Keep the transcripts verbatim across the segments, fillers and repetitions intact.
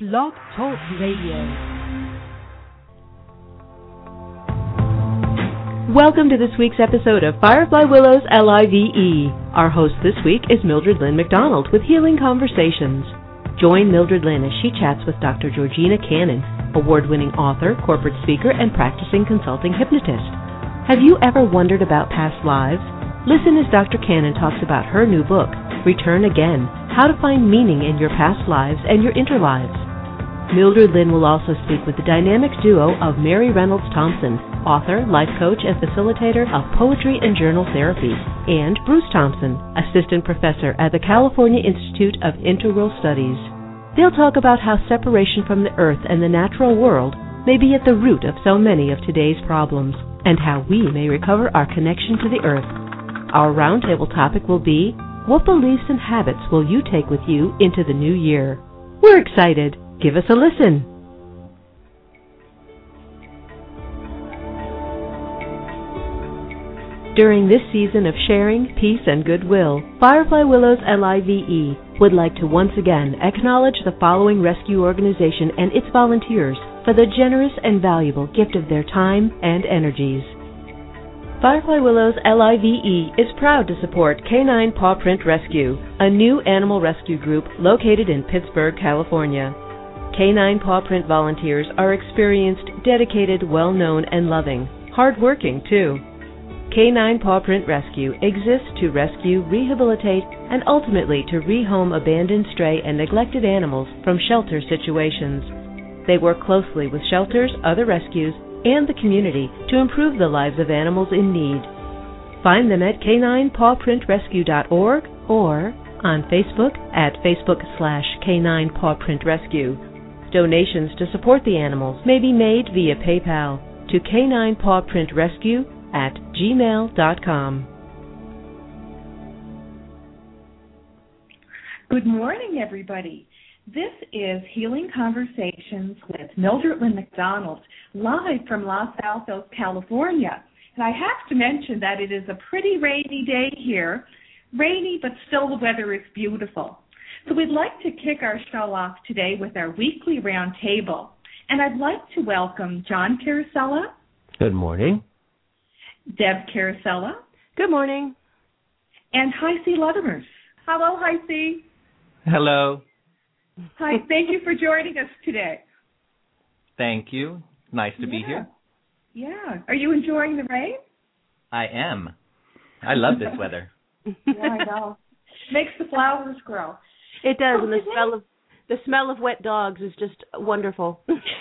Blog Talk Radio. Welcome to this week's episode of Firefly Willows L I V E. Our host this week is Mildred Lynn McDonald with Healing Conversations. Join Mildred Lynn as she chats with Doctor Georgina Cannon, award-winning author, corporate speaker, and practicing consulting hypnotist. Have you ever wondered about past lives? Listen as Doctor Cannon talks about her new book, Return Again, How to Find Meaning in Your Past Lives and Your Interlives. Mildred Lynn will also speak with the dynamic duo of Mary Reynolds Thompson, author, life coach, and facilitator of poetry and journal therapy, and Bruce Thompson, assistant professor at the California Institute of Integral Studies. They'll talk about how separation from the earth and the natural world may be at the root of so many of today's problems, and how we may recover our connection to the earth. Our roundtable topic will be, what beliefs and habits will you take with you into the new year? We're excited. Give us a listen. During this season of sharing, peace, and goodwill, Firefly Willows L I V E would like to once again acknowledge the following rescue organization and its volunteers for the generous and valuable gift of their time and energies. Firefly Willows L I V E is proud to support Canine Paw Print Rescue, a new animal rescue group located in Pittsburgh, California. Canine Paw Print volunteers are experienced, dedicated, well-known, and loving. Hard-working, too. Canine Paw Print Rescue exists to rescue, rehabilitate, and ultimately to rehome abandoned, stray, and neglected animals from shelter situations. They work closely with shelters, other rescues, and the community to improve the lives of animals in need. Find them at canine paw print rescue dot org or on Facebook at Facebook slash Canine Paw Print Rescue. Donations to support the animals may be made via PayPal to canine paw print rescue at gmail dot com. Good morning, everybody. This is Healing Conversations with Mildred Lynn McDonald, live from Los Altos, California. And I have to mention that it is a pretty rainy day here. Rainy, but still the weather is beautiful. So we'd like to kick our show off today with our weekly round table. And I'd like to welcome John Carosella. Good morning. Deb Carosella. Good morning. And Heisey Ludemers. Hello, Heisey. Hello. Hi, thank you for joining us today. Thank you. Nice to yeah. be here. Yeah. Are you enjoying the rain? I am. I love this weather. Yeah, I know. Makes the flowers grow. It does, and the smell of the smell of wet dogs is just wonderful.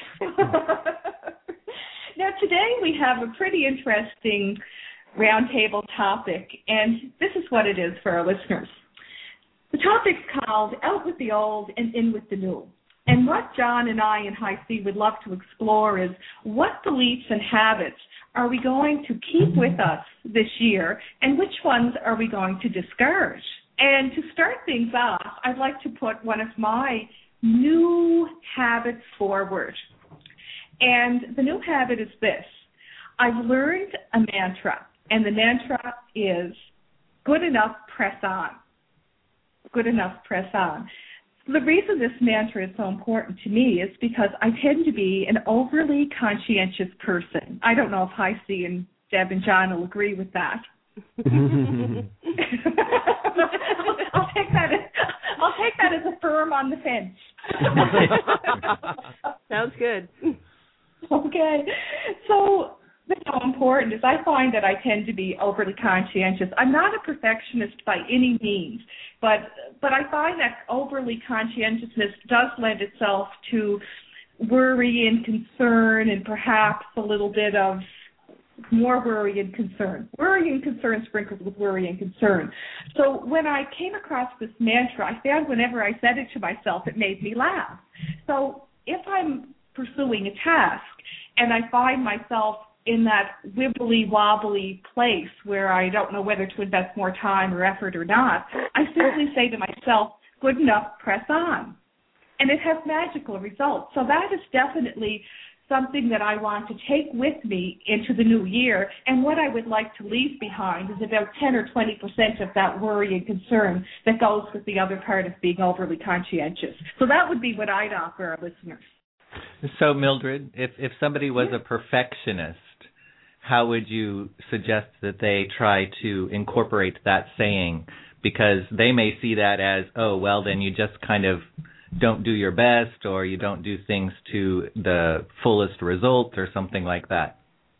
Now, today we have a pretty interesting roundtable topic, and this is what it is for our listeners. The topic's called Out with the Old and In with the New. And what John and I and Heisey would love to explore is what beliefs and habits are we going to keep with us this year, and which ones are we going to discourage? And to start things off, I'd like to put one of my new habits forward. And the new habit is this. I've learned a mantra, and the mantra is good enough, press on. Good enough, press on. The reason this mantra is so important to me is because I tend to be an overly conscientious person. I don't know if Heisey and Deb and John will agree with that. I'll take that as, I'll take that as a firm on the fence. Sounds good. Okay. So what's so important is I find that I tend to be overly conscientious. I'm not a perfectionist by any means, but but I find that overly conscientiousness does lend itself to worry and concern and perhaps a little bit of more worry and concern. Worry and concern sprinkled with worry and concern. So when I came across this mantra, I found whenever I said it to myself, it made me laugh. So if I'm pursuing a task and I find myself in that wibbly-wobbly place where I don't know whether to invest more time or effort or not, I simply say to myself, good enough, press on. And it has magical results. So that is definitely something that I want to take with me into the new year, and what I would like to leave behind is about ten or twenty percent of that worry and concern that goes with the other part of being overly conscientious. So that would be what I'd offer our listeners. So, Mildred, if, if somebody was Yeah. a perfectionist, how would you suggest that they try to incorporate that saying? Because they may see that as, oh, well, then you just kind of don't do your best, or you don't do things to the fullest result, or something like that.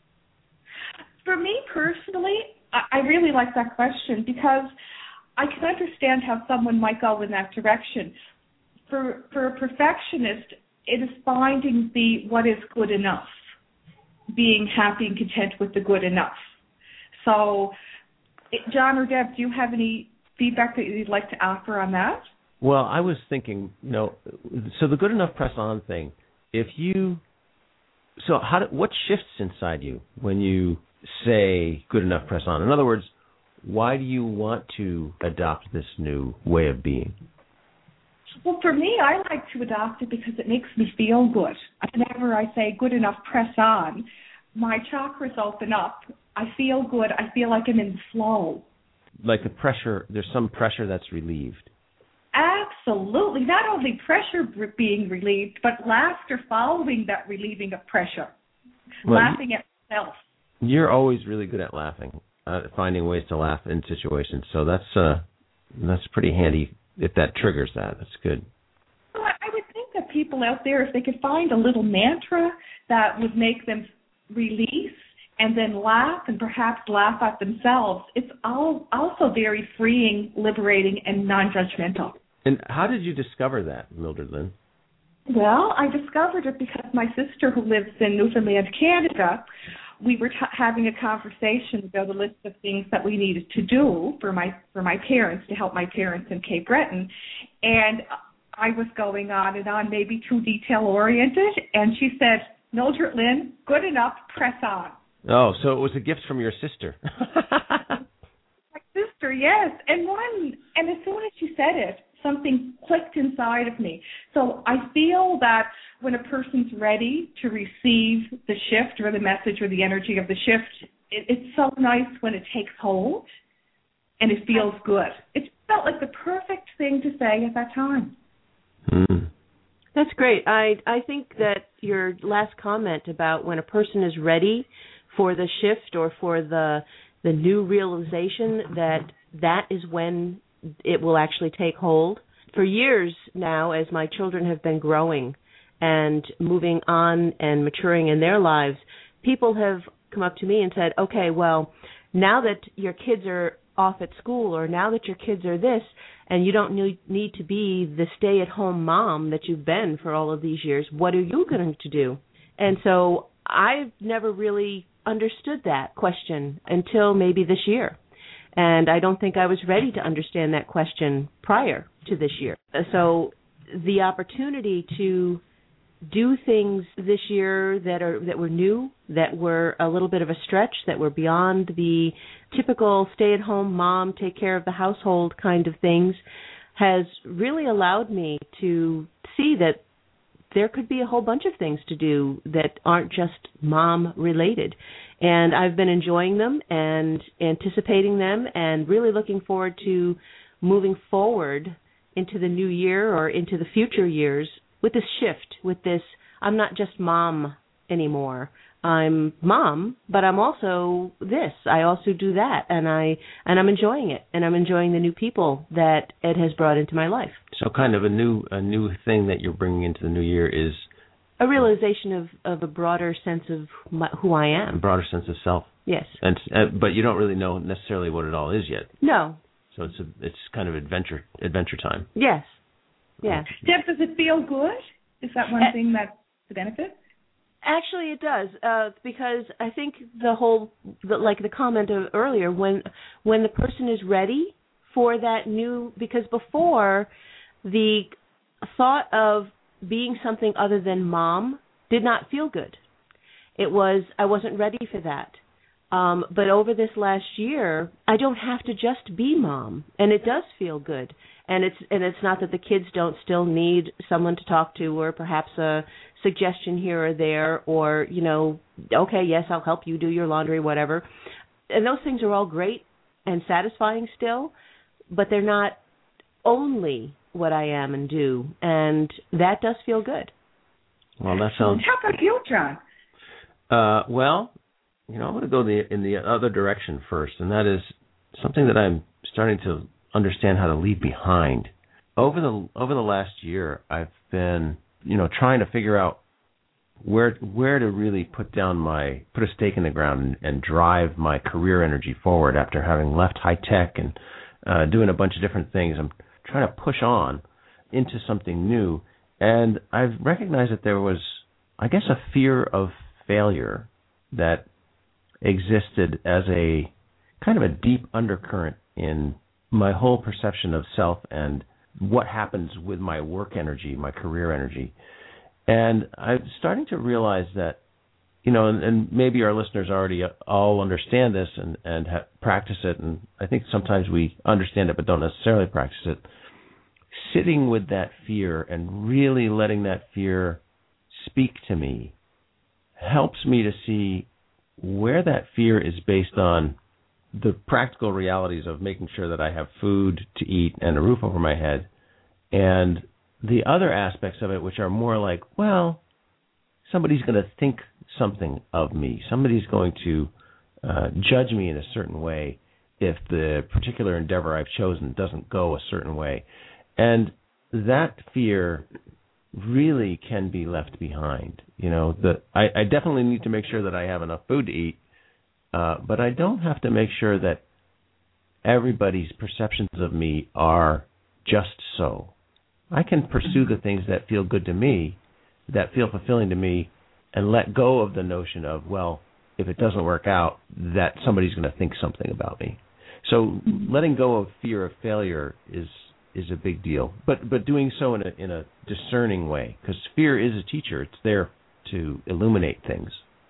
For me personally, I really like that question because I can understand how someone might go in that direction. For for a perfectionist, it is finding the what is good enough, being happy and content with the good enough. So, John or Deb, do you have any feedback that you'd like to offer on that? Well, I was thinking, you know, so the good enough press on thing, if you, so how do, what shifts inside you when you say good enough press on? In other words, why do you want to adopt this new way of being? Well, for me, I like to adopt it because it makes me feel good. Whenever I say good enough press on, my chakras open up. I feel good. I feel like I'm in flow. Like the pressure, there's some pressure that's relieved. Absolutely. Not only pressure being relieved, but laughter following that relieving of pressure. Well, laughing at myself. You're always really good at laughing, uh, finding ways to laugh in situations. So that's uh, that's pretty handy if that triggers that. That's good. Well, I would think that people out there, if they could find a little mantra that would make them release and then laugh and perhaps laugh at themselves, it's all also very freeing, liberating, and non-judgmental. And how did you discover that, Mildred Lynn? Well, I discovered it because my sister, who lives in Newfoundland, Canada, we were t- having a conversation about a list of things that we needed to do for my for my parents, to help my parents in Cape Breton. And I was going on and on, maybe too detail-oriented, and she said, Mildred Lynn, good enough, press on. Oh, so it was a gift from your sister. My sister, yes. And one, and as soon as she said it, something clicked inside of me. So I feel that when a person's ready to receive the shift or the message or the energy of the shift, it, it's so nice when it takes hold and it feels good. It felt like the perfect thing to say at that time. Mm. That's great. I I think that your last comment about when a person is ready for the shift or for the the new realization, that that is when it will actually take hold. For years now, as my children have been growing and moving on and maturing in their lives, people have come up to me and said, okay, well, now that your kids are off at school, or now that your kids are this, and you don't need, need to be the stay-at-home mom that you've been for all of these years, what are you going to do? And so I've never really understood that question until maybe this year. And I don't think I was ready to understand that question prior to this year. So the opportunity to do things this year that are that were new, that were a little bit of a stretch, that were beyond the typical stay-at-home mom, take care of the household kind of things, has really allowed me to see that there could be a whole bunch of things to do that aren't just mom-related. And I've been enjoying them and anticipating them and really looking forward to moving forward into the new year or into the future years with this shift, with this, I'm not just mom anymore. I'm mom, but I'm also this. I also do that, and I and I'm enjoying it, and I'm enjoying the new people that it has brought into my life. So, kind of a new a new thing that you're bringing into the new year is a realization of, of a broader sense of my, who I am, a broader sense of self. Yes, and uh, but you don't really know necessarily what it all is yet. No. So it's a it's kind of adventure adventure time. Yes. Yeah. Deb, does it feel good? Is that one uh, thing that's the benefit? Actually, it does, uh, because I think the whole, the, like the comment of earlier, when when the person is ready for that new, because before the thought of being something other than mom did not feel good. It was, I wasn't ready for that. Um, but over this last year, I don't have to just be mom, and it does feel good. And it's and it's not that the kids don't still need someone to talk to, or perhaps a suggestion here or there, or, you know, okay, yes, I'll help you do your laundry, whatever. And those things are all great and satisfying still, but they're not only what I am and do, and that does feel good. Well, that sounds... How about you, John? Uh, well, you know, I'm going to go the, in the other direction first, and that is something that I'm starting to understand how to leave behind. Over the over the last year, I've been, you know, trying to figure out where where to really put down my put a stake in the ground and, and drive my career energy forward after having left high tech and uh, doing a bunch of different things. I'm trying to push on into something new, and I've recognized that there was, I guess, a fear of failure that existed as a kind of a deep undercurrent in my whole perception of self and what happens with my work energy, my career energy. And I'm starting to realize that, you know, and, and maybe our listeners already all understand this and, and ha- practice it, and I think sometimes we understand it but don't necessarily practice it. Sitting with that fear and really letting that fear speak to me helps me to see where that fear is based on the practical realities of making sure that I have food to eat and a roof over my head, and the other aspects of it, which are more like, well, somebody's going to think something of me. Somebody's going to uh, judge me in a certain way if the particular endeavor I've chosen doesn't go a certain way. And that fear really can be left behind. You know, the, I, I definitely need to make sure that I have enough food to eat, uh, but I don't have to make sure that everybody's perceptions of me are just so. I can pursue the things that feel good to me, that feel fulfilling to me, and let go of the notion of, well, if it doesn't work out, that somebody's going to think something about me. So letting go of fear of failure is is a big deal, but but doing so in a in a discerning way, because fear is a teacher. It's there to illuminate things.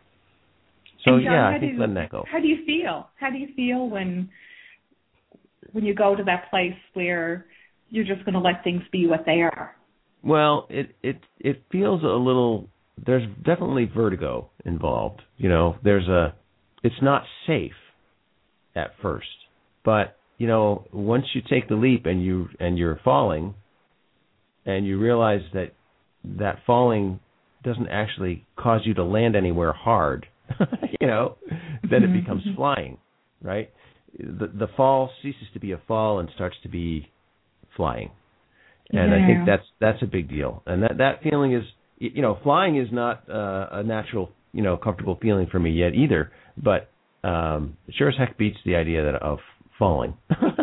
So John, yeah, I think do, letting that go. How do you feel? How do you feel when when you go to that place where you're just going to let things be what they are? Well, it it it feels a little. There's definitely vertigo involved. You know, there's a. It's not safe at first, but you know, once you take the leap and you and you're falling, and you realize that that falling doesn't actually cause you to land anywhere hard, you know, then it becomes flying, right? The the fall ceases to be a fall and starts to be flying, and yeah. I think that's that's a big deal. And that, that feeling is, you know, flying is not uh, a natural, you know, comfortable feeling for me yet either. But um, it sure as heck beats the idea that of falling.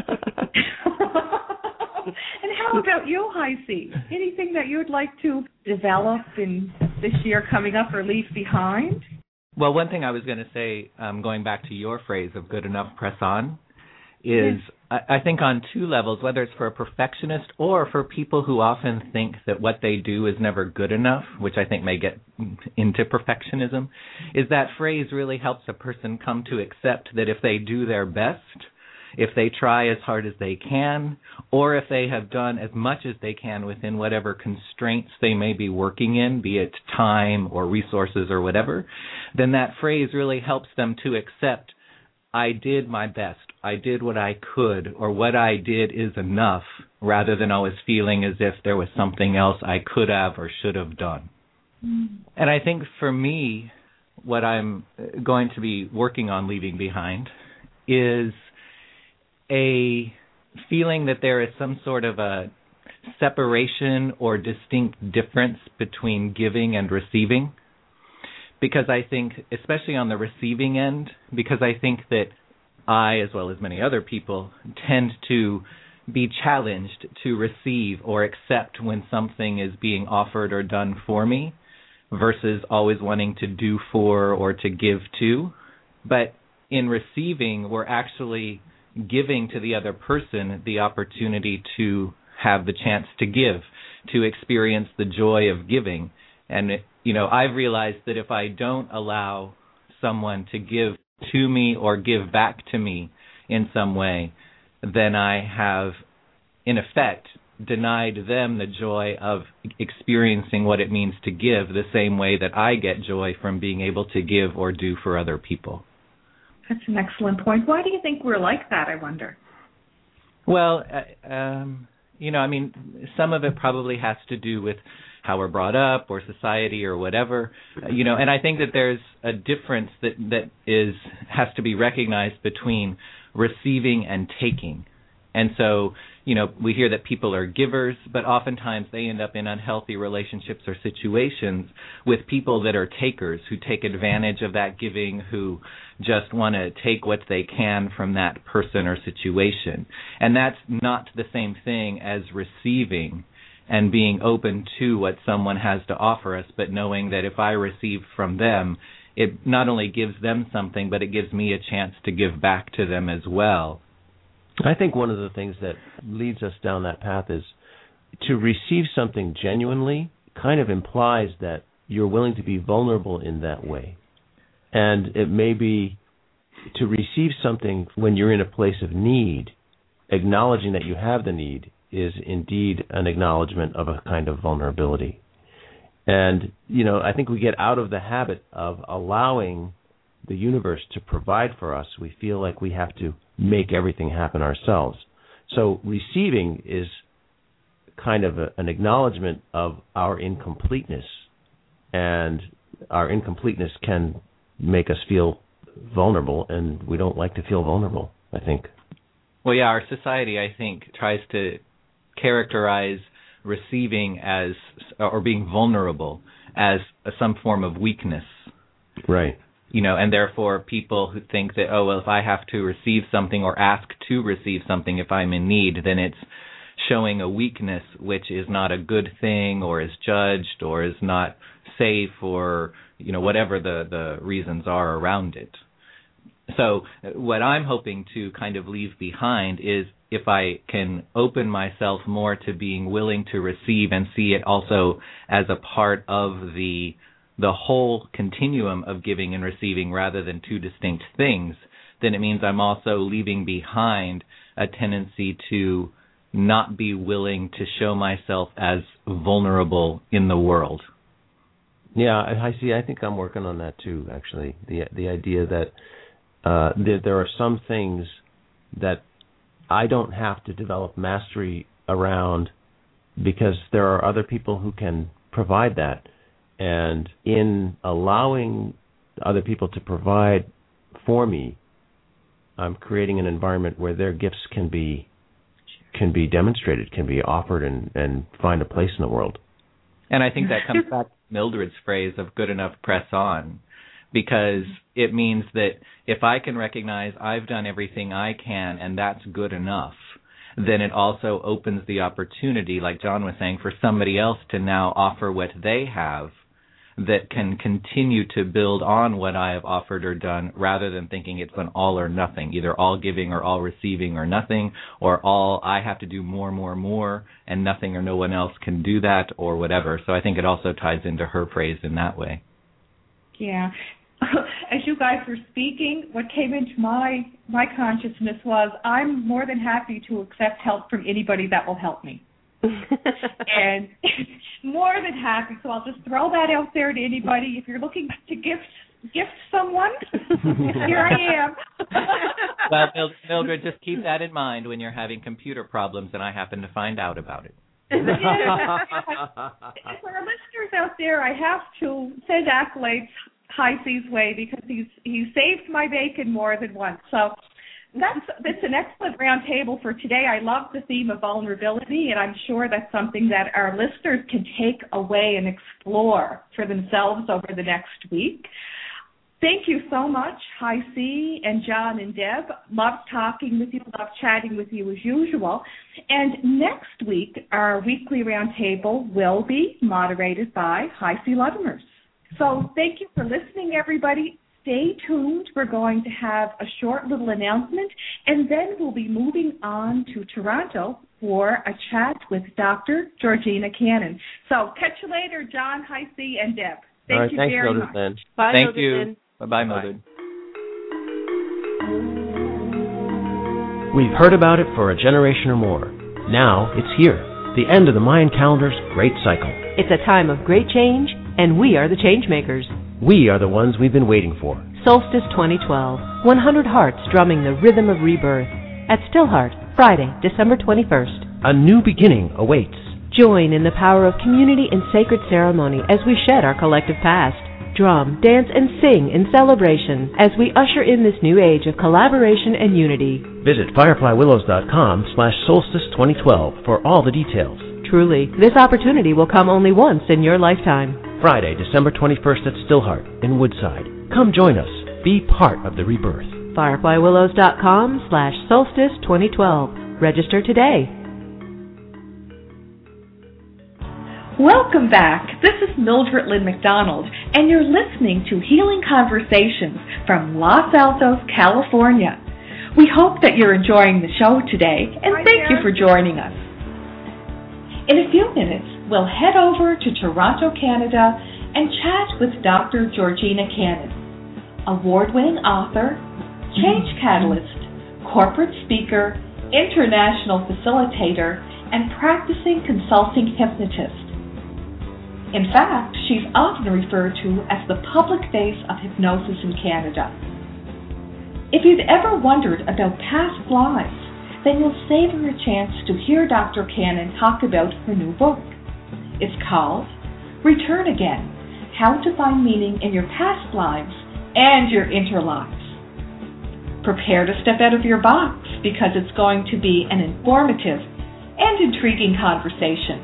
And how about you, Heisey? Anything that you would like to develop in this year coming up or leave behind? Well, one thing I was going to say, um, going back to your phrase of good enough, press on, is I, I think on two levels, whether it's for a perfectionist or for people who often think that what they do is never good enough, which I think may get into perfectionism, is that phrase really helps a person come to accept that if they do their best, if they try as hard as they can, or if they have done as much as they can within whatever constraints they may be working in, be it time or resources or whatever, then that phrase really helps them to accept, I did my best, I did what I could, or what I did is enough, rather than always feeling as if there was something else I could have or should have done. Mm. And I think for me, what I'm going to be working on leaving behind is a feeling that there is some sort of a separation or distinct difference between giving and receiving. Because I think, especially on the receiving end, because I think that I, as well as many other people, tend to be challenged to receive or accept when something is being offered or done for me, versus always wanting to do for or to give to. But in receiving, we're actually giving to the other person the opportunity to have the chance to give, to experience the joy of giving. And, you know, I've realized that if I don't allow someone to give to me or give back to me in some way, then I have, in effect, denied them the joy of experiencing what it means to give the same way that I get joy from being able to give or do for other people. That's an excellent point. Why do you think we're like that, I wonder? Well, uh, um, you know, I mean, some of it probably has to do with how we're brought up or society or whatever, uh, you know, and I think that there's a difference that, that is has to be recognized between receiving and taking. And so, you know, we hear that people are givers, but oftentimes they end up in unhealthy relationships or situations with people that are takers, who take advantage of that giving, who just want to take what they can from that person or situation. And that's not the same thing as receiving and being open to what someone has to offer us, but knowing that if I receive from them, it not only gives them something, but it gives me a chance to give back to them as well. I think one of the things that leads us down that path is to receive something genuinely kind of implies that you're willing to be vulnerable in that way. And it may be to receive something when you're in a place of need, acknowledging that you have the need is indeed an acknowledgement of a kind of vulnerability. And, you know, I think we get out of the habit of allowing the universe to provide for us. We feel like we have to make everything happen ourselves. So receiving is kind of a, an acknowledgement of our incompleteness, and our incompleteness can make us feel vulnerable, and we don't like to feel vulnerable, I think. Well, yeah, our society, I think, tries to characterize receiving as, or being vulnerable as a, some form of weakness. Right. You know, and therefore people who think that, oh, well, if I have to receive something or ask to receive something if I'm in need, then it's showing a weakness, which is not a good thing or is judged or is not safe or, you know, whatever the, the reasons are around it. So what I'm hoping to kind of leave behind is if I can open myself more to being willing to receive and see it also as a part of the the whole continuum of giving and receiving rather than two distinct things, then it means I'm also leaving behind a tendency to not be willing to show myself as vulnerable in the world. Yeah, I see. I think I'm working on that too, actually. The the idea that uh, that there are some things that I don't have to develop mastery around because there are other people who can provide that. And in allowing other people to provide for me, I'm creating an environment where their gifts can be can be demonstrated, can be offered, and, and find a place in the world. And I think that comes back to Mildred's phrase of good enough, press on, because it means that if I can recognize I've done everything I can and that's good enough, then it also opens the opportunity, like John was saying, for somebody else to now offer what they have that can continue to build on what I have offered or done, rather than thinking it's an all or nothing, either all giving or all receiving or nothing, or all I have to do more, more, more, and nothing or no one else can do that, or whatever. So I think it also ties into her praise in that way. Yeah. As you guys were speaking, what came into my my consciousness was I'm more than happy to accept help from anybody that will help me. And more than happy, so I'll just throw that out there to anybody. If you're looking to gift gift someone, here I am. Well, Mildred, just keep that in mind when you're having computer problems and I happen to find out about it. For our listeners out there, I have to send accolades High C's way because he's he saved my bacon more than once. So that's that's an excellent round table for today. I love the theme of vulnerability, and I'm sure that's something that our listeners can take away and explore for themselves over the next week. Thank you so much, High C and John and Deb. Love talking with you, love chatting with you as usual. And next week, our weekly roundtable will be moderated by High C Ludmers. So thank you for listening, everybody. Stay tuned. We're going to have a short little announcement, and then we'll be moving on to Toronto for a chat with Doctor Georgina Cannon. So catch you later, John, High C, and Deb. Thank All right, you thanks, very Mildred, much. then. Bye, Thank Mildred. you. Bye-bye, Mildred. Bye. We've heard about it for a generation or more. Now it's here, the end of the Mayan calendar's great cycle. It's a time of great change, and we are the change makers. We are the ones we've been waiting for. Solstice twenty twelve, one hundred hearts drumming the rhythm of rebirth. At Stillheart, Friday, December twenty-first. A new beginning awaits. Join in the power of community and sacred ceremony as we shed our collective past. Drum, dance, and sing in celebration as we usher in this new age of collaboration and unity. Visit fireflywillows.com slash solstice 2012 for all the details. Truly, this opportunity will come only once in your lifetime. Friday, December twenty-first at Stillheart in Woodside. Come join us. Be part of the rebirth. fireflywillows.com slash solstice 2012. Register today. Welcome back. This is Mildred Lynn McDonald, and you're listening to Healing Conversations from Los Altos, California. We hope that you're enjoying the show today, and Hi thank there. you for joining us. In a few minutes, we'll head over to Toronto, Canada, and chat with Doctor Georgina Cannon, award-winning author, change catalyst, corporate speaker, international facilitator, and practicing consulting hypnotist. In fact, she's often referred to as the public face of hypnosis in Canada. If you've ever wondered about past lives, then you'll savor a chance to hear Doctor Cannon talk about her new book. It's called Return Again, How to Find Meaning in Your Past Lives and Your Interlives. Prepare to step out of your box because it's going to be an informative and intriguing conversation.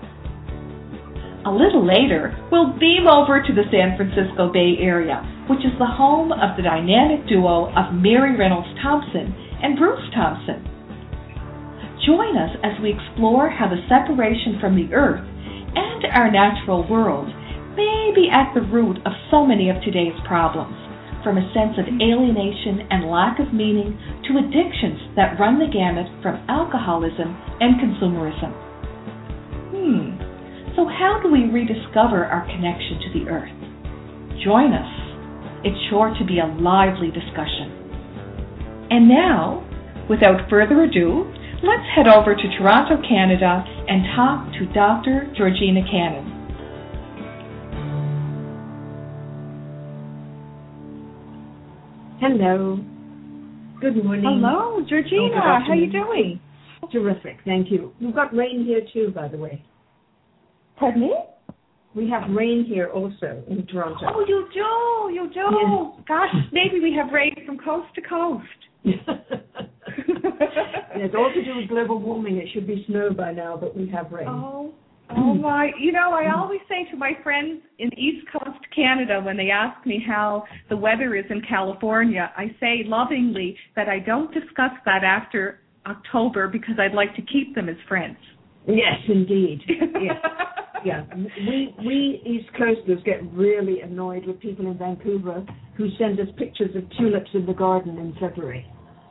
A little later, we'll beam over to the San Francisco Bay Area, which is the home of the dynamic duo of Mary Reynolds Thompson and Bruce Thompson. Join us as we explore how the separation from the earth and our natural world may be at the root of so many of today's problems, from a sense of alienation and lack of meaning to addictions that run the gamut from alcoholism and consumerism. Hmm. So how do we rediscover our connection to the earth? Join us. It's sure to be a lively discussion. And now, without further ado, let's head over to Toronto, Canada, and talk to Doctor Georgina Cannon. Hello. Good morning. Hello, Georgina. Oh, good How are you afternoon. doing? Terrific, thank you. We've got rain here too, by the way. Pardon me? We have rain here also in Toronto. Oh, you do. You do. Yes. Gosh, maybe we have rain from coast to coast. It's all to do with global warming. It should be snow by now, but we have rain. Oh, oh my. You know, I always say to my friends in East Coast Canada when they ask me how the weather is in California, I say lovingly that I don't discuss that after October because I'd like to keep them as friends. Yes, indeed. Yes. Yeah. We we East Coasters get really annoyed with people in Vancouver who send us pictures of tulips in the garden in February.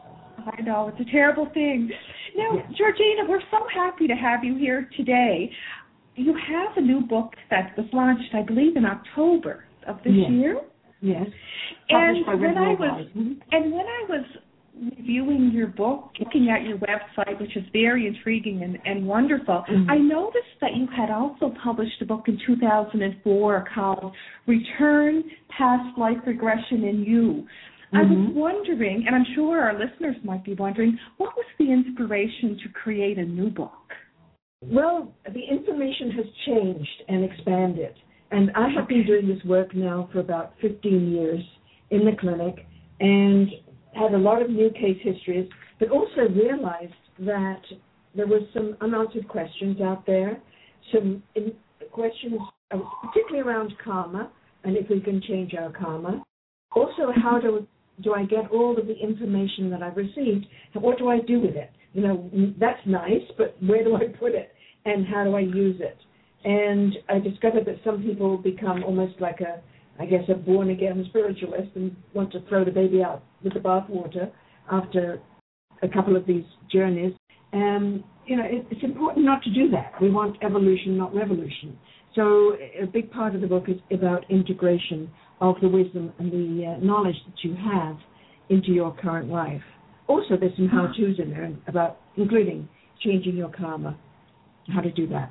I know, it's a terrible thing. Now, Yes. Georgina, we're so happy to have you here today. You have a new book that was launched, I believe, in October of this Yes. year. Yes. And Published by when Red I Bull was Wise. Mhm. and when I was reviewing your book, looking at your website, which is very intriguing and, and wonderful, Mhm. I noticed that you had also published a book in two thousand four called Return, Past Life Regression in You. I was Mhm. wondering, and I'm sure our listeners might be wondering, what was the inspiration to create a new book? Well, the information has changed and expanded. And I have been doing this work now for about fifteen years in the clinic and had a lot of new case histories, but also realized that there was some unanswered questions out there, some in, questions uh, particularly around karma and if we can change our karma. Also, how do do I get all of the information that I've received, and what do I do with it? You know, that's nice, but where do I put it, and how do I use it? And I discovered that some people become almost like a, I guess, a born-again spiritualist and want to throw the baby out with the bathwater after a couple of these journeys. And, you know, it, it's important not to do that. We want evolution, not revolution. So a big part of the book is about integration of the wisdom and the uh, knowledge that you have into your current life. also there's some how-tos in there about, including changing your karma, how to do that.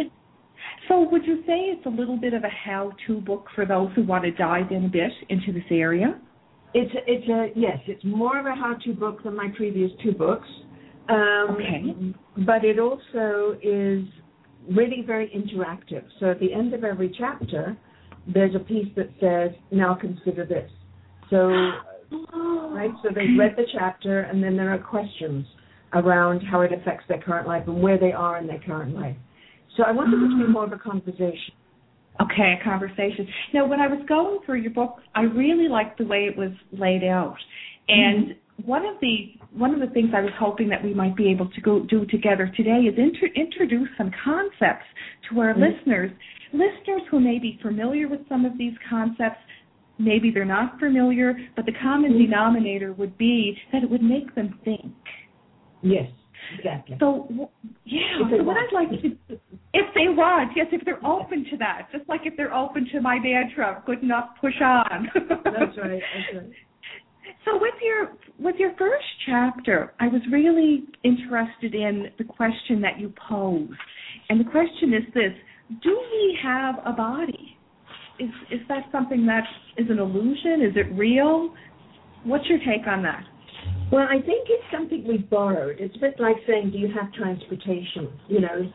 So would you say it's a little bit of a how-to book for those who want to dive in a bit into this area? It's a, it's a yes, it's more of a how-to book than my previous two books. Um, okay. But it also is really very interactive. So at the end of every chapter, there's a piece that says, now consider this. So, oh, right, so they've read the chapter, and then there are questions around how it affects their current life and where they are in their current life. So I wanted it to be more of a conversation. Okay, a conversation. Now, when I was going through your book, I really liked the way it was laid out. And mm-hmm. one of the one of the things I was hoping that we might be able to go do together today is inter- introduce some concepts to our mm-hmm. listeners, listeners who may be familiar with some of these concepts. Maybe they're not familiar, but the common mm-hmm. denominator would be that it would make them think. Yes. Exactly. So, yeah, so what I'd like to, if they want, yes, if they're open to that, just like if they're open to my mantra, good enough, push on. That's right, that's right. So with your, with your first chapter, I was really interested in the question that you posed. And the question is this: do we have a body? Is, is that something that is an illusion? Is it real? What's your take on that? Well, I think it's something we've borrowed. It's a bit like saying, do you have transportation? You know,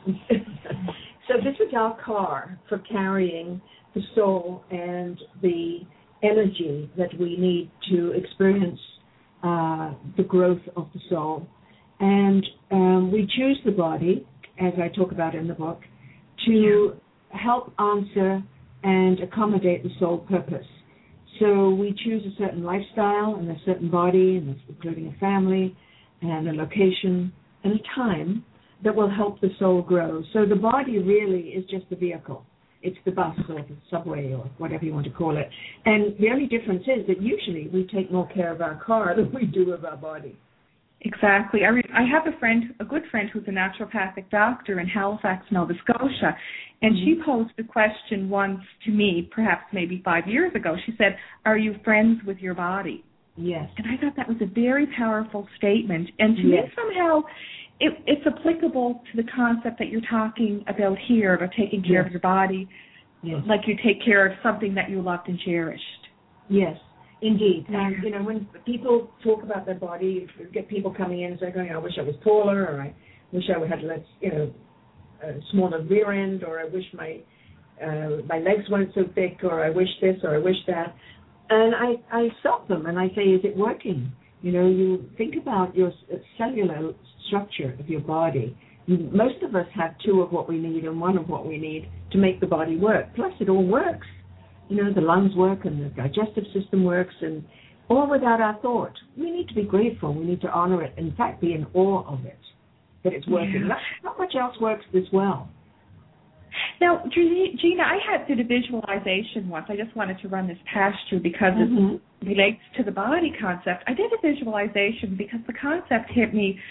so this is our car for carrying the soul and the energy that we need to experience uh, the growth of the soul. And um, we choose the body, as I talk about in the book, to yeah. help answer and accommodate the soul purpose. So we choose a certain lifestyle and a certain body, and including a family and a location and a time that will help the soul grow. So the body really is just the vehicle. It's the bus or the subway or whatever you want to call it. And the only difference is that usually we take more care of our car than we do of our body. Exactly. I, re- I have a friend, a good friend who's a naturopathic doctor in Halifax, Nova Scotia, and mm-hmm. she posed the question once to me, perhaps maybe five years ago. She said, are you friends with your body? Yes. And I thought that was a very powerful statement. And to yes. me, somehow, it, it's applicable to the concept that you're talking about here, about taking care yes. of your body, yes. like you take care of something that you loved and cherished. Yes. Indeed. And, you know, when people talk about their body, you get people coming in and saying, oh, I wish I was taller, or I wish I had less, you know, a smaller rear end, or I wish my uh, my legs weren't so thick, or I wish this, or I wish that. And I, I stop them and I say, is it working? You know, you think about your cellular structure of your body. You, most of us have two of what we need and one of what we need to make the body work. Plus, it all works. You know, the lungs work and the digestive system works, and all without our thought. We need to be grateful. We need to honor it. In fact, be in awe of it, that it's working. Yeah. Not, not much else works this well. Now, Gina, I had did a visualization once. I just wanted to run this past you because mm-hmm. it relates to the body concept. I did a visualization because the concept hit me.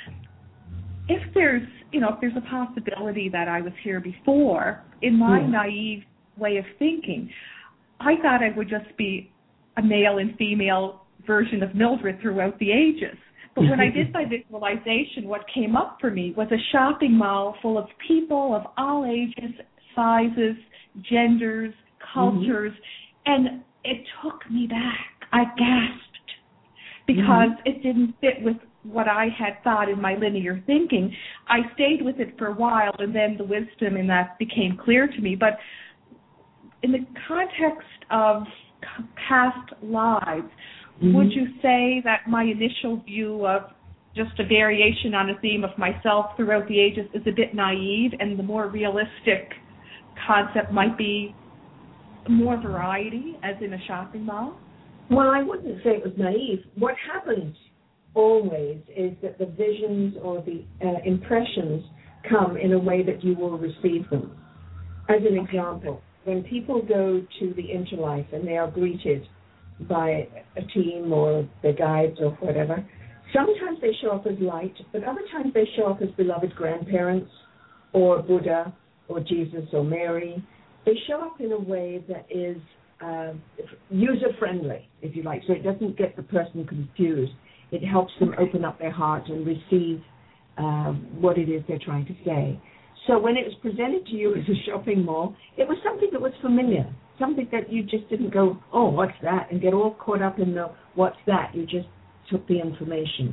If there's, you know, if there's a possibility that I was here before, in my mm. naive way of thinking, I thought I would just be a male and female version of Mildred throughout the ages. But when I did my visualization, what came up for me was a shopping mall full of people of all ages, sizes, genders, cultures, mm-hmm. and it took me back. I gasped because mm-hmm. it didn't fit with what I had thought in my linear thinking. I stayed with it for a while, and then the wisdom in that became clear to me. But in the context of past lives, mm-hmm. would you say that my initial view of just a variation on a theme of myself throughout the ages is a bit naive, and the more realistic concept might be more variety, as in a shopping mall? Well, I wouldn't say it was naive. What happens always is that the visions or the uh, impressions come in a way that you will receive them. As an example, when people go to the Interlife and they are greeted by a team or their guides or whatever, sometimes they show up as light, but other times they show up as beloved grandparents or Buddha or Jesus or Mary. They show up in a way that is uh, user-friendly, if you like, so it doesn't get the person confused. it helps them open up their heart and receive uh, what it is they're trying to say. So when it was presented to you as a shopping mall, it was something that was familiar, something that you just didn't go, oh, what's that, and get all caught up in the what's that. You just took the information.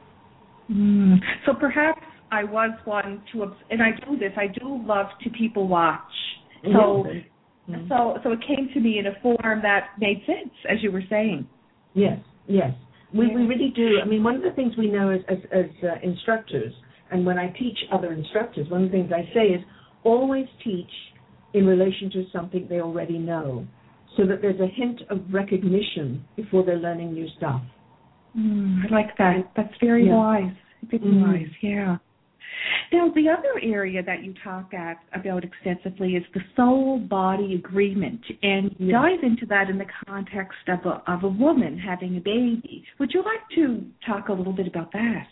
Mm. So perhaps I was one to, and I do this, I do love to people watch. So, yes. so, so it came to me in a form that made sense, as you were saying. Yes, yes. We, we really do. I mean, one of the things we know as, as, as uh, instructors, and when I teach other instructors, one of the things I say is always teach in relation to something they already know, so that there's a hint of recognition before they're learning new stuff. Mm, I like that. That's very yeah. wise. Very mm. wise, yeah. Now, the other area that you talk at, about extensively is the soul-body agreement, and you yeah. dive into that in the context of a, of a woman having a baby. Would you like to talk a little bit about that?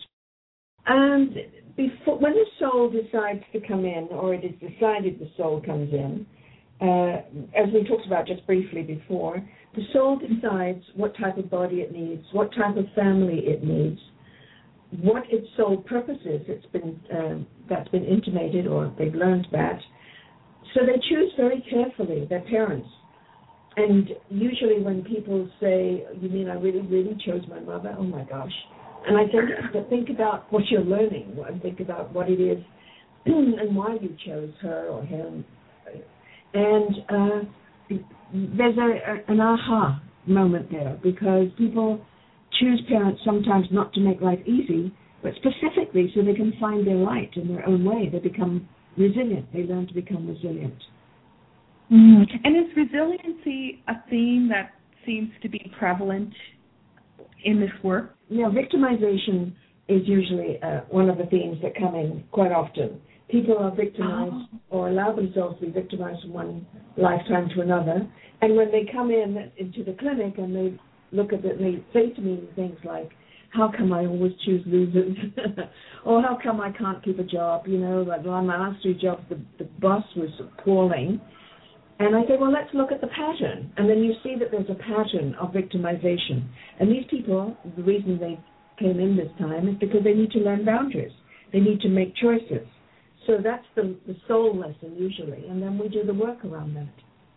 And before, when the soul decides to come in, or it is decided the soul comes in, uh, as we talked about just briefly before, the soul decides what type of body it needs, what type of family it needs, what its sole purpose is. It's been uh, that's been intimated, or they've learned that. So they choose very carefully their parents. And usually when people say, "You mean I really, really chose my mother?" Oh my gosh! And I think, but think about what you're learning, and think about what it is, and why you chose her or him. And uh, there's a, an aha moment there, because people choose parents sometimes not to make life easy, but specifically so they can find their light in their own way. They become resilient. They learn to become resilient. Mm. And is resiliency a theme that seems to be prevalent in this work? Yeah, victimization is usually uh, one of the themes that come in quite often. People are victimized oh. or allow themselves to be victimized from one lifetime to another. And when they come in into the clinic and they look at it, and they say to me things like, how come I always choose losers? Or how come I can't keep a job? You know, like on my last three jobs, the, the boss was appalling. And I say, well, let's look at the pattern. And then you see that there's a pattern of victimization. And these people, the reason they came in this time is because they need to learn boundaries. They need to make choices. So that's the, the soul lesson usually. And then we do the work around that.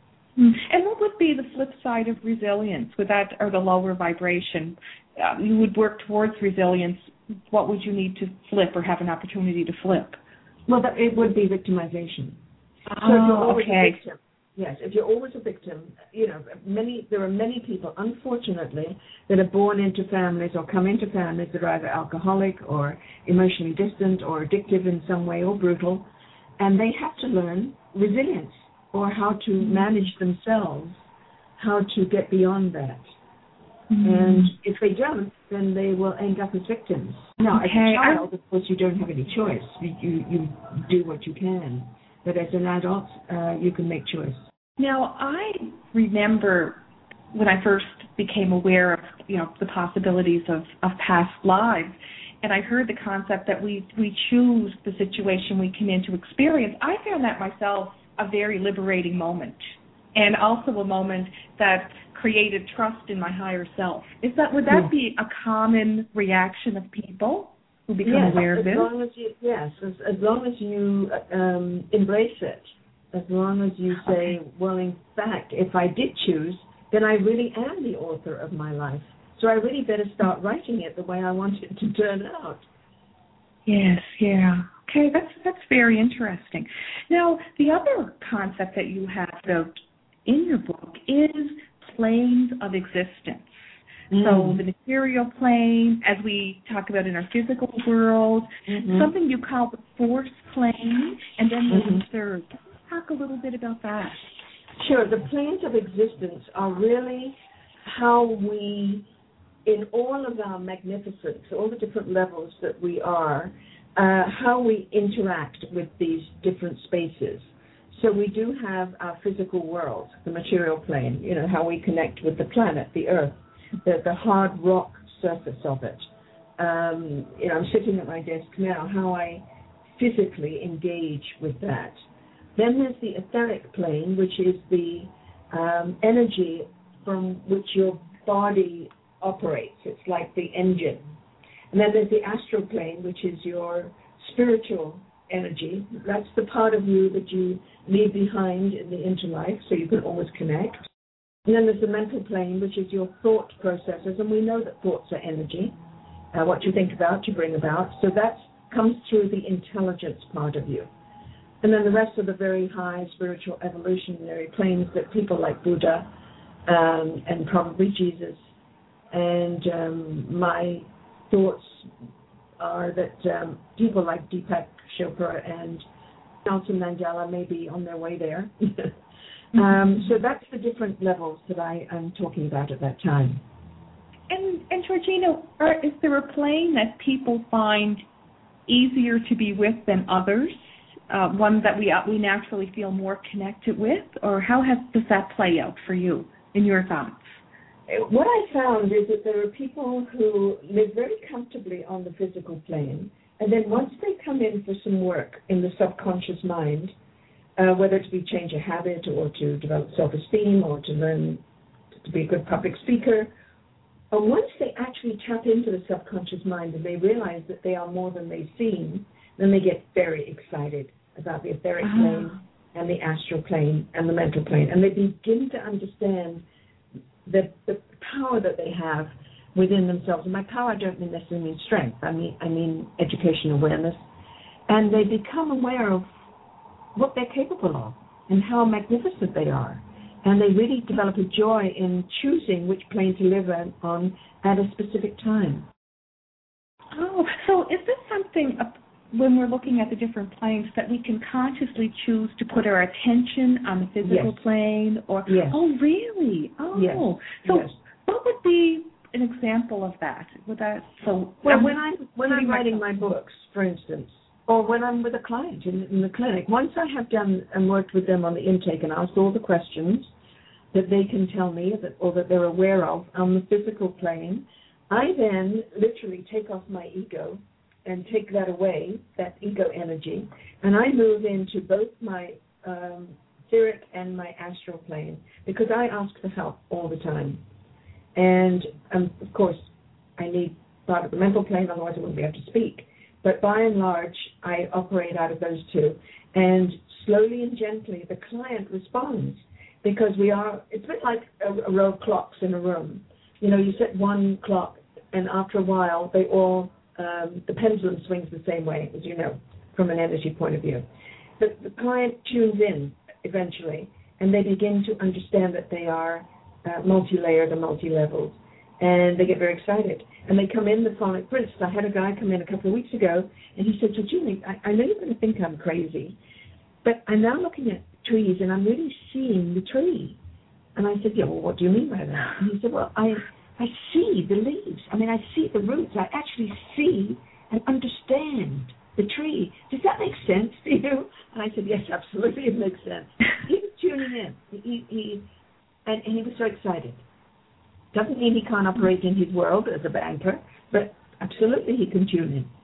And what would be the flip side of resilience? Would that, or the lower vibration? Uh, you would work towards resilience. What would you need to flip or have an opportunity to flip? Well, that, it would be victimization. Oh, so if you're always okay. a victim, yes, if you're always a victim, you know, many there are many people, unfortunately, that are born into families or come into families that are either alcoholic or emotionally distant or addictive in some way or brutal, and they have to learn resilience, or how to manage themselves, how to get beyond that. Mm. And if they don't, then they will end up as victims. Now, okay. as a child, of course, you don't have any choice. You, you, you do what you can. But as an adult, uh, you can make choice. Now, I remember when I first became aware of, you know, the possibilities of, of past lives, and I heard the concept that we, we choose the situation we come in to experience. I found that myself a very liberating moment, and also a moment that created trust in my higher self. Is that would that be a common reaction of people who become yes, aware of as this? Long as you, yes, as, as long as you um, embrace it, as long as you say, okay. well, in fact, if I did choose, then I really am the author of my life. So I really better start writing it the way I want it to turn out. Yes, yeah. Okay, that's that's very interesting. Now, the other concept that you have about in your book is planes of existence. Mm. So the material plane, as we talk about in our physical world, mm-hmm. something you call the force plane, and then there's mm-hmm. the third. Can you talk a little bit about that? Sure. The planes of existence are really how we, in all of our magnificence, all the different levels that we are, Uh, how we interact with these different spaces. So we do have our physical world, the material plane, you know, how we connect with the planet, the earth, the, the hard rock surface of it. Um, you know, I'm sitting at my desk now, how I physically engage with that. Then there's the etheric plane, which is the um, energy from which your body operates. It's like the engine. And then there's the astral plane, which is your spiritual energy. That's the part of you that you leave behind in the interlife, so you can always connect. And then there's the mental plane, which is your thought processes, and we know that thoughts are energy. Uh, what you think about, you bring about. So that comes through the intelligence part of you. And then the rest of the very high spiritual evolutionary planes that people like Buddha um, and probably Jesus. And um, my thoughts are that um, people like Deepak Chopra and Nelson Mandela may be on their way there. um, so that's the different levels that I am talking about at that time. And, and Georgina, are, is there a plane that people find easier to be with than others? Uh, one that we uh, we naturally feel more connected with, or how has, does that play out for you in your thoughts? What I found is that there are people who live very comfortably on the physical plane, and then once they come in for some work in the subconscious mind, uh, whether to be change a habit or to develop self-esteem or to learn to be a good public speaker, and once they actually tap into the subconscious mind and they realize that they are more than they seem, then they get very excited about the etheric uh-huh. plane and the astral plane and the mental plane, and they begin to understand the, the power that they have within themselves. And by power, I don't necessarily mean strength. I mean, I mean education, awareness. And they become aware of what they're capable of and how magnificent they are. And they really develop a joy in choosing which plane to live on at a specific time. Oh, so is this something, uh, when we're looking at the different planes, that we can consciously choose to put our attention on the physical yes. plane? Or yes. Oh, really? Oh, yes. so yes. what would be an example of that? Would that so? Well, I'm when I'm when I'm writing my books, for instance, or when I'm with a client in, in the clinic, once I have done and worked with them on the intake and asked all the questions that they can tell me that, or that they're aware of on the physical plane, I then literally take off my ego and take that away, that ego energy, and I move into both my um, etheric and my astral plane, because I ask for help all the time. And, um, of course, I need part of the mental plane, otherwise I wouldn't be able to speak. But by and large, I operate out of those two. And slowly and gently, the client responds, because we are, it's a bit like a, a row of clocks in a room. You know, you set one clock, and after a while, they all, um, the pendulum swings the same way, as you know, from an energy point of view. But the client tunes in eventually, and they begin to understand that they are uh, multi-layered and multi-leveled, and they get very excited. And they come in the following, for instance, I had a guy come in a couple of weeks ago, and he said, so Julie, I, I know you're going to think I'm crazy, but I'm now looking at trees, and I'm really seeing the tree. And I said, yeah, well, what do you mean by that? And he said, well, I I see the leaves. I mean, I see the roots. I actually see and understand the tree. Does that make sense to you? And I said, yes, absolutely, it makes sense. He was tuning in. He, he, and, and he was so excited. Doesn't mean he can't operate in his world as a banker, but absolutely he can tune in.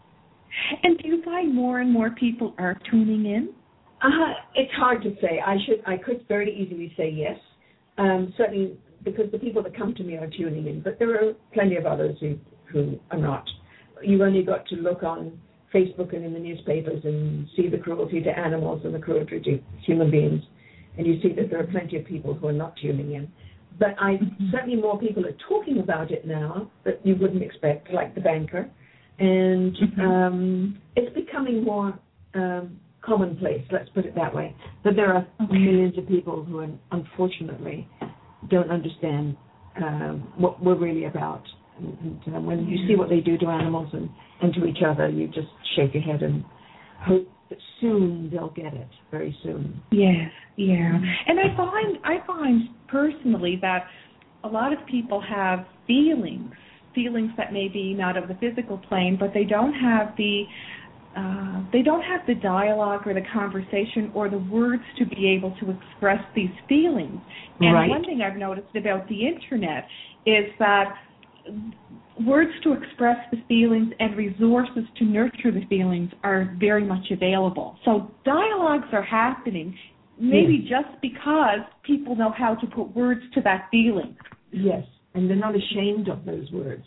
And do you find more and more people are tuning in? Uh, it's hard to say. I should. I could very easily say yes. Um, certainly, because the people that come to me are tuning in, but there are plenty of others who, who are not. You've only got to look on Facebook and in the newspapers and see the cruelty to animals and the cruelty to human beings, and you see that there are plenty of people who are not tuning in. But I mm-hmm. certainly more people are talking about it now that you wouldn't expect, like the banker, and mm-hmm. um, it's becoming more um, commonplace, let's put it that way. But there are okay. millions of people who, are, unfortunately, don't understand um, what we're really about. And, and uh, when you see what they do to animals and, and to each other, you just shake your head and hope that soon they'll get it, very soon. Yes, yeah. And I find, I find personally that a lot of people have feelings, feelings that may be not of the physical plane, but they don't have the Uh, they don't have the dialogue or the conversation or the words to be able to express these feelings. And right. one thing I've noticed about the Internet is that words to express the feelings and resources to nurture the feelings are very much available. So dialogues are happening maybe yes. just because people know how to put words to that feeling. Yes, and they're not ashamed of those words.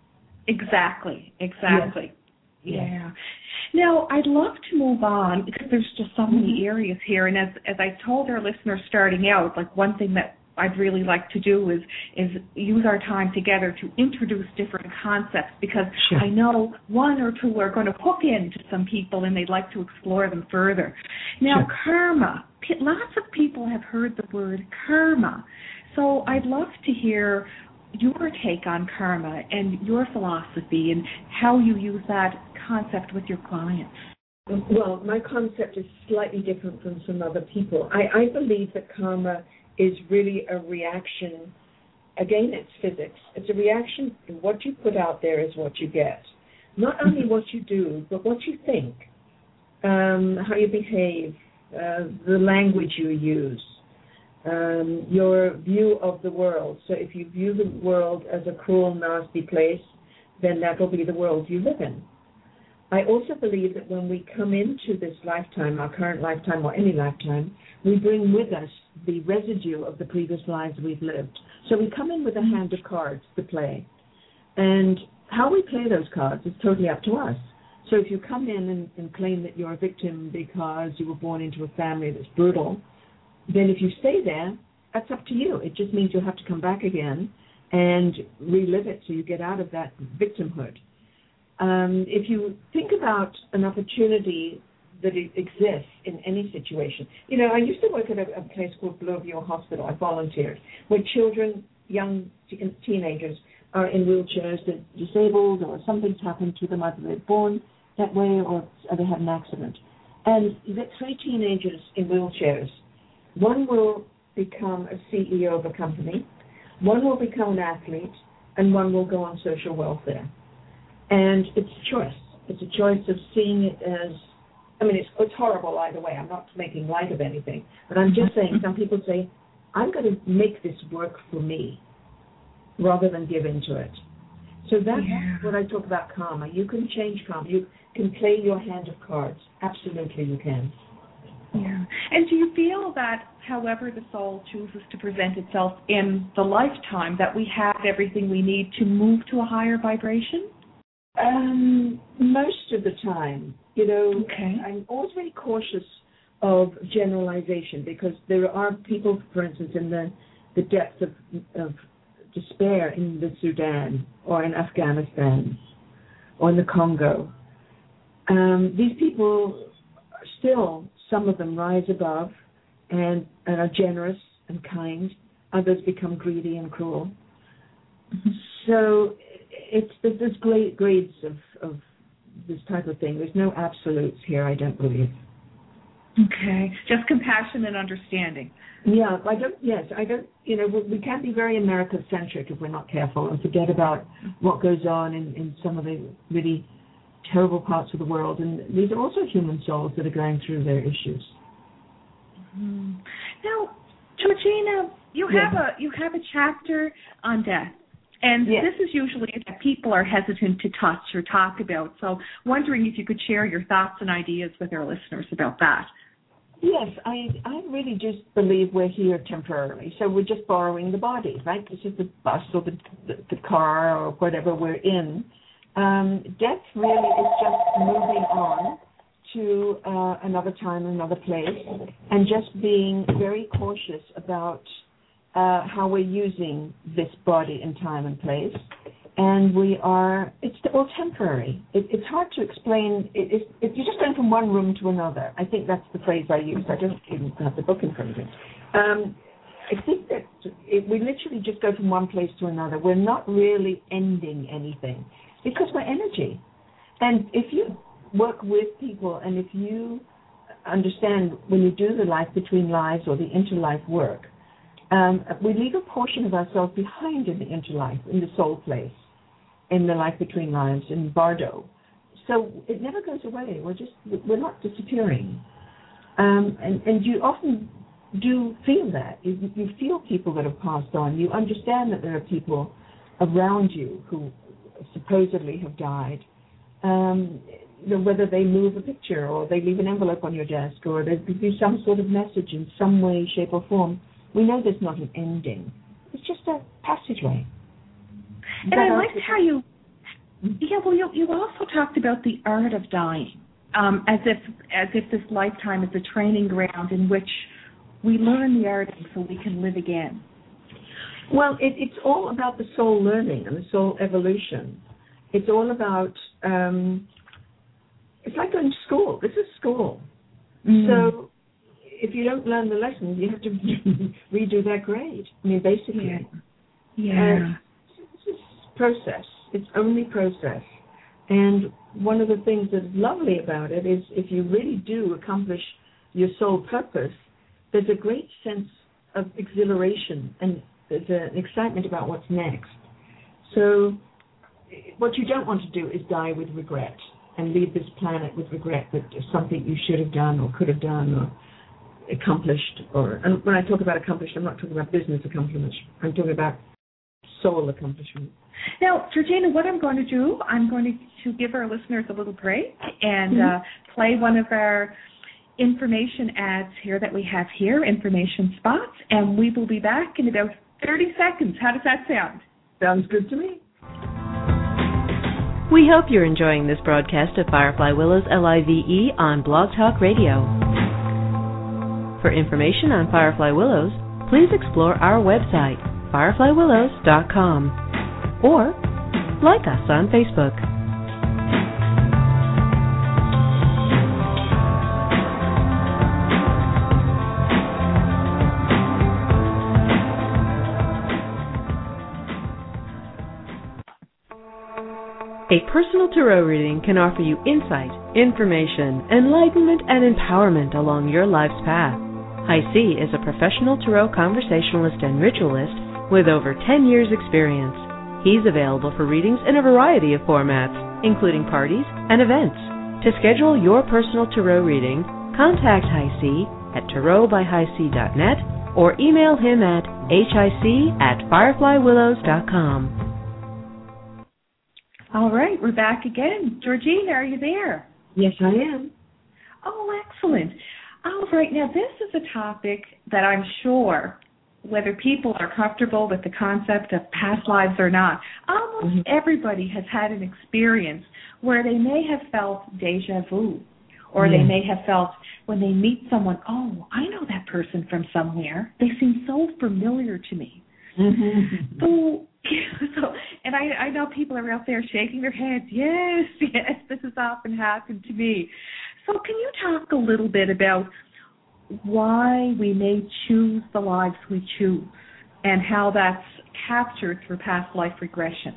Exactly, exactly. Yes. Yeah. yeah. Now, I'd love to move on because there's just so many areas here. And as as I told our listeners starting out, like one thing that I'd really like to do is is use our time together to introduce different concepts, because sure. I know one or two are going to hook into some people and they'd like to explore them further. Now, sure. karma. Lots of people have heard the word karma. So I'd love to hear your take on karma and your philosophy and how you use that concept with your clients. Well, my concept is slightly different from some other people. I, I believe that karma is really a reaction. Again, it's physics. It's a reaction. What you put out there is what you get. Not only what you do, but what you think, um, how you behave, uh, the language you use, um, your view of the world. So if you view the world as a cruel, nasty place, then that will be the world you live in. I also believe that when we come into this lifetime, our current lifetime or any lifetime, we bring with us the residue of the previous lives we've lived. So we come in with a hand of cards to play. And how we play those cards is totally up to us. So if you come in and, and claim that you're a victim because you were born into a family that's brutal, then if you stay there, that's up to you. It just means you'll have to come back again and relive it so you get out of that victimhood. Um, if you think about an opportunity that exists in any situation. You know, I used to work at a, a place called Bellevue Hospital. I volunteered, where children, young teenagers, are in wheelchairs, they're disabled, or something's happened to them, either they're born that way or they have an accident. And you get three teenagers in wheelchairs. One will become a C E O of a company, one will become an athlete, and one will go on social welfare. And it's a choice. It's a choice of seeing it as, I mean, it's, it's horrible either way. I'm not making light of anything. But I'm just saying, some people say, I'm going to make this work for me rather than give into it. So that's yeah. what I talk about karma. You can change karma. You can play your hand of cards. Absolutely you can. Yeah. And do you feel that however the soul chooses to present itself in the lifetime, that we have everything we need to move to a higher vibration? Um, most of the time, you know, okay. I'm always very cautious of generalization, because there are people, for instance, in the, the depths of, of despair in the Sudan or in Afghanistan or in the Congo. Um, these people still, some of them rise above and, and are generous and kind. Others become greedy and cruel. Mm-hmm. So it's there's great grades of, of this type of thing. There's no absolutes here, I don't believe. Okay, just compassion and understanding. Yeah, I don't. Yes, I don't. You know, we can be very America-centric if we're not careful and forget about what goes on in, in some of the really terrible parts of the world. And these are also human souls that are going through their issues. Mm-hmm. Now, Georgina, you yeah. have a you have a chapter on death. And yes. this is usually that people are hesitant to touch or talk about. So wondering if you could share your thoughts and ideas with our listeners about that. Yes, I I really just believe we're here temporarily. So we're just borrowing the body, right? This is the bus or the, the, the car or whatever we're in. Um, death really is just moving on to uh, another time, another place, and just being very cautious about Uh, how we're using this body in time and place. And we are, it's all temporary. It, it's hard to explain. It, it, it, you're just going from one room to another. I think that's the phrase I use. I don't even have the book in front of me. Um, I think that it, we literally just go from one place to another. We're not really ending anything because we're energy. And if you work with people and if you understand when you do the life between lives or the interlife work, Um, we leave a portion of ourselves behind in the interlife, in the soul place, in the life between lives, in Bardo. So it never goes away. We're just, we're not disappearing. Um, and, and you often do feel that. You, you feel people that have passed on. You understand that there are people around you who supposedly have died. Um, you know, whether they move a picture or they leave an envelope on your desk or they give you some sort of message in some way, shape, or form. We know there's not an ending. It's just a passageway. And I liked how you, yeah, well, you, you also talked about the art of dying, um, as if as if this lifetime is a training ground in which we learn the art so we can live again. Well, it, it's all about the soul learning and the soul evolution. It's all about, um, it's like going to school. This is school. Mm. So if you don't learn the lesson, you have to redo that grade. I mean, basically. Yeah. yeah. And it's process. It's only process. And one of the things that's lovely about it is if you really do accomplish your soul purpose, there's a great sense of exhilaration and there's an excitement about what's next. So what you don't want to do is die with regret and leave this planet with regret that something you should have done or could have done or accomplished. Or and when I talk about accomplished, I'm not talking about business accomplishment. I'm talking about soul accomplishment. Now, Georgina, what I'm going to do, I'm going to, to give our listeners a little break and mm-hmm. uh, play one of our information ads here that we have here, information spots, and we will be back in about thirty seconds. How does that sound? Sounds good to me. We hope you're enjoying this broadcast of Firefly Willows L I V E on Blog Talk Radio. For information on Firefly Willows, please explore our website, firefly willows dot com, or like us on Facebook. A personal tarot reading can offer you insight, information, enlightenment, and empowerment along your life's path. High C is a professional tarot conversationalist and ritualist with over ten years' experience. He's available for readings in a variety of formats, including parties and events. To schedule your personal tarot reading, contact High C at tarot by high c dot net or email him at hic at firefly willows dot com. All right, we're back again. Georgina, are you there? Yes, I am. Oh, excellent. All right, now this is a topic that I'm sure, whether people are comfortable with the concept of past lives or not, almost mm-hmm. everybody has had an experience where they may have felt deja vu, or yeah. they may have felt when they meet someone, oh, I know that person from somewhere. They seem so familiar to me. Mm-hmm. So, so, and I, I know people are out there shaking their heads. Yes, yes, this has often happened to me. So can you talk a little bit about why we may choose the lives we choose and how that's captured through past life regression?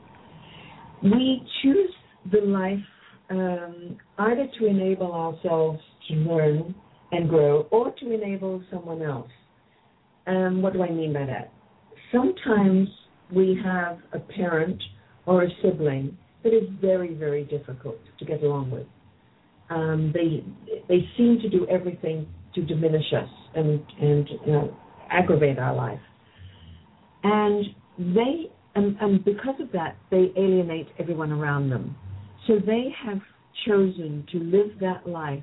We choose the life um, either to enable ourselves to learn and grow or to enable someone else. Um, what do I mean by that? Sometimes we have a parent or a sibling that is very, very difficult to get along with. Um, they they seem to do everything to diminish us and and you know, aggravate our life, and they and, and because of that they alienate everyone around them. So they have chosen to live that life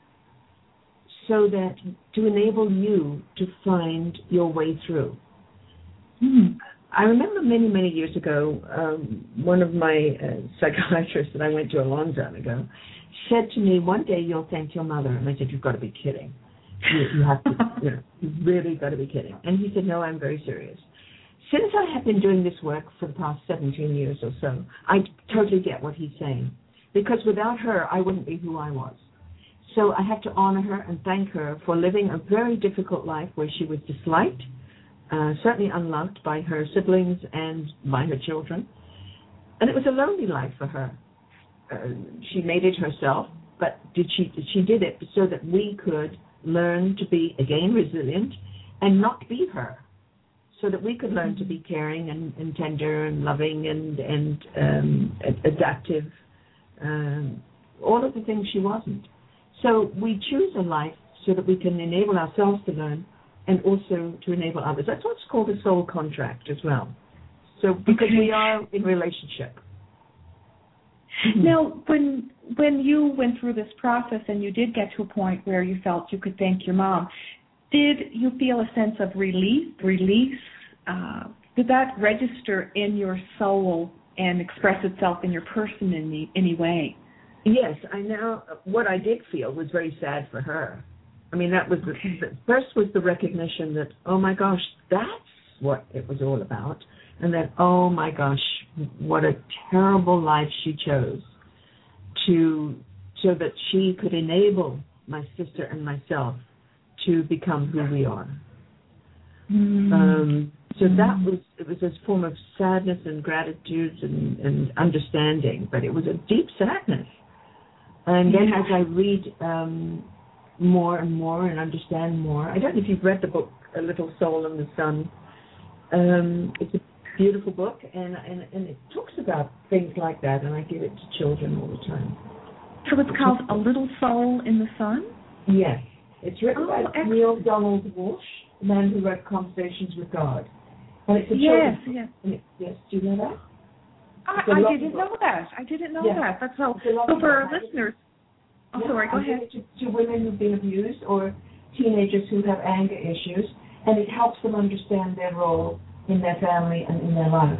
so that to enable you to find your way through. Mm. I remember many, many years ago, um, one of my uh, psychiatrists that I went to a long time ago said to me, one day you'll thank your mother. And I said, you've got to be kidding. You, you have to, you know, you've really got to be kidding. And he said, no, I'm very serious. Since I have been doing this work for the past seventeen years or so, I totally get what he's saying. Because without her, I wouldn't be who I was. So I have to honor her and thank her for living a very difficult life where she was disliked, Uh, certainly unloved by her siblings and by her children. And it was a lonely life for her. Uh, she made it herself, but did she, she did it so that we could learn to be, again, resilient and not be her, so that we could learn to be caring and, and tender and loving and, and um, adaptive, um, all of the things she wasn't. So we choose a life so that we can enable ourselves to learn and also to enable others. That's what's called a soul contract as well. So because we are in relationship. Now, when when you went through this process and you did get to a point where you felt you could thank your mom, did you feel a sense of relief, release, uh, did that register in your soul and express itself in your person in any, any way? Yes, I now, what I did feel was very sad for her. I mean, that was the, the first was the recognition that, oh my gosh, that's what it was all about. And then, oh my gosh, what a terrible life she chose to, so that she could enable my sister and myself to become who we are. Mm. Um, so mm. that was, it was this form of sadness and gratitude and, and understanding, but it was a deep sadness. And then as I read um, more and more and understand more, I don't know if you've read the book, A Little Soul in the Sun. Um, it's a beautiful book, and, and, and it talks about things like that, and I give it to children all the time. So it's called A Little Soul in the Sun? Yes. It's written oh, by Neil Donald Walsh, the man who wrote Conversations with God. And it's a yes, children's yes. book. Yes, do you know that? I, I didn't know that. I didn't know yeah. that. That's so, so for our listeners. Oh, yeah, sorry, go I ahead. give it to, to women who've been abused or teenagers who have anger issues, and it helps them understand their role in their family and in their life.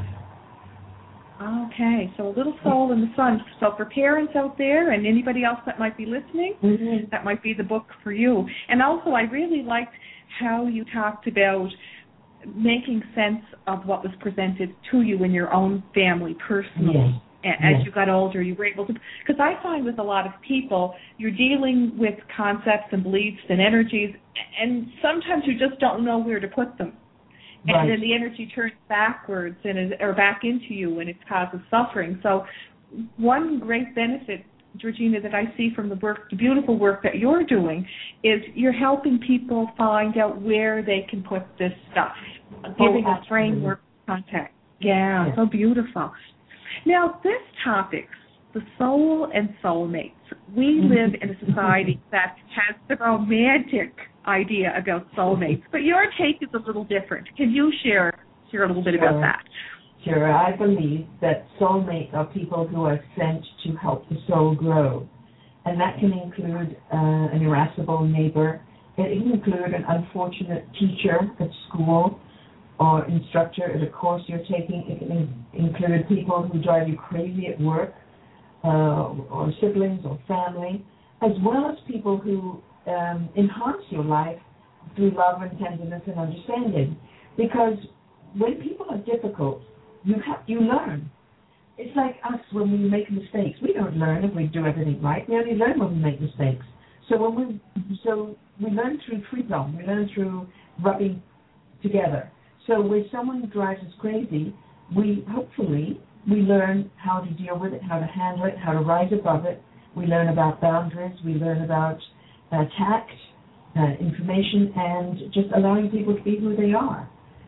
Okay, so A Little Soul in the Sun. So for parents out there and anybody else that might be listening, mm-hmm. that might be the book for you. And also, I really liked how you talked about making sense of what was presented to you in your own family personally. Yes. As yes. you got older, you were able to, because I find with a lot of people, you're dealing with concepts and beliefs and energies, and sometimes you just don't know where to put them. And right. then the energy turns backwards and is, or back into you, and it causes suffering. So one great benefit, Georgina, that I see from the work, the beautiful work that you're doing, is you're helping people find out where they can put this stuff, giving oh, a framework of contact. Yeah, yeah, so beautiful. Now, this topic, the soul and soulmates, we live in a society that has the romantic idea about soulmates, but your take is a little different. Can you share share a little bit sure. about that? Sure. I believe that soulmates are people who are sent to help the soul grow, and that can include uh, an irascible neighbor. It can include an unfortunate teacher at school or instructor at a course you're taking. It can in- include people who drive you crazy at work, uh, or siblings or family, as well as people who um, enhance your life through love and tenderness and understanding. Because when people are difficult, you have you learn. It's like us when we make mistakes. We don't learn if we do everything right. We only learn when we make mistakes. So when we so we learn through freedom. We learn through rubbing together. So when someone drives us crazy, we hopefully we learn how to deal with it, how to handle it, how to rise above it. We learn about boundaries. We learn about uh, tact, uh, information, and just allowing people to be who they are.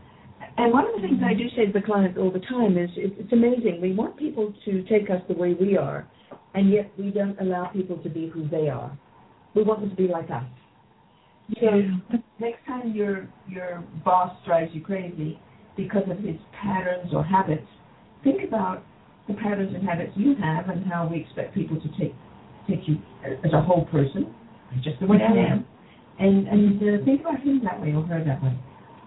And one of the things I do say to the clients all the time is it's, it's amazing. We want people to take us the way we are, and yet we don't allow people to be who they are. We want them to be like us. So next time your your boss drives you crazy because of his patterns or habits, think about the patterns and habits you have and how we expect people to take take you as a whole person, just the way I am, and and uh, think about him that way or her that way.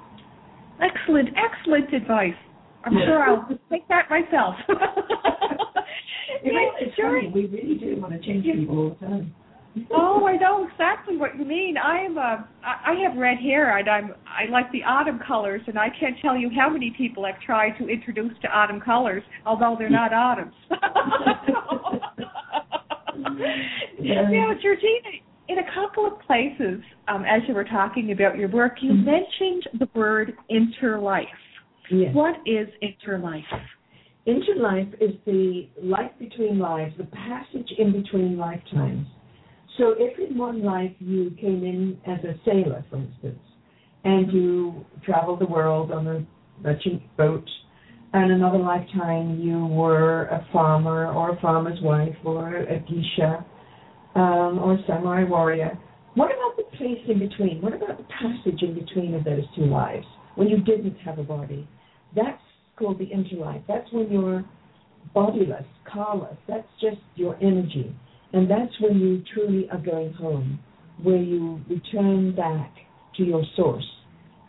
Excellent, excellent advice. I'm sure I'll take that myself. you know, it's sure. funny. We really do want to change people all the time. Oh, I know exactly what you mean. I am a, I have red hair, and I'm, I like the autumn colors, and I can't tell you how many people I've tried to introduce to autumn colors, although they're not autumns. yeah. Now, Georgina, in a couple of places, um, as you were talking about your work, you mm-hmm. mentioned the word interlife. Yes. What is interlife? Interlife is the life between lives, the passage in between lifetimes. So if in one life you came in as a sailor, for instance, and you traveled the world on a merchant boat, and another lifetime you were a farmer or a farmer's wife or a geisha um, or a samurai warrior, what about the place in between? What about the passage in between of those two lives when you didn't have a body? That's called the interlife. That's when you're bodiless, carless. That's just your energy. And that's when you truly are going home, where you return back to your source,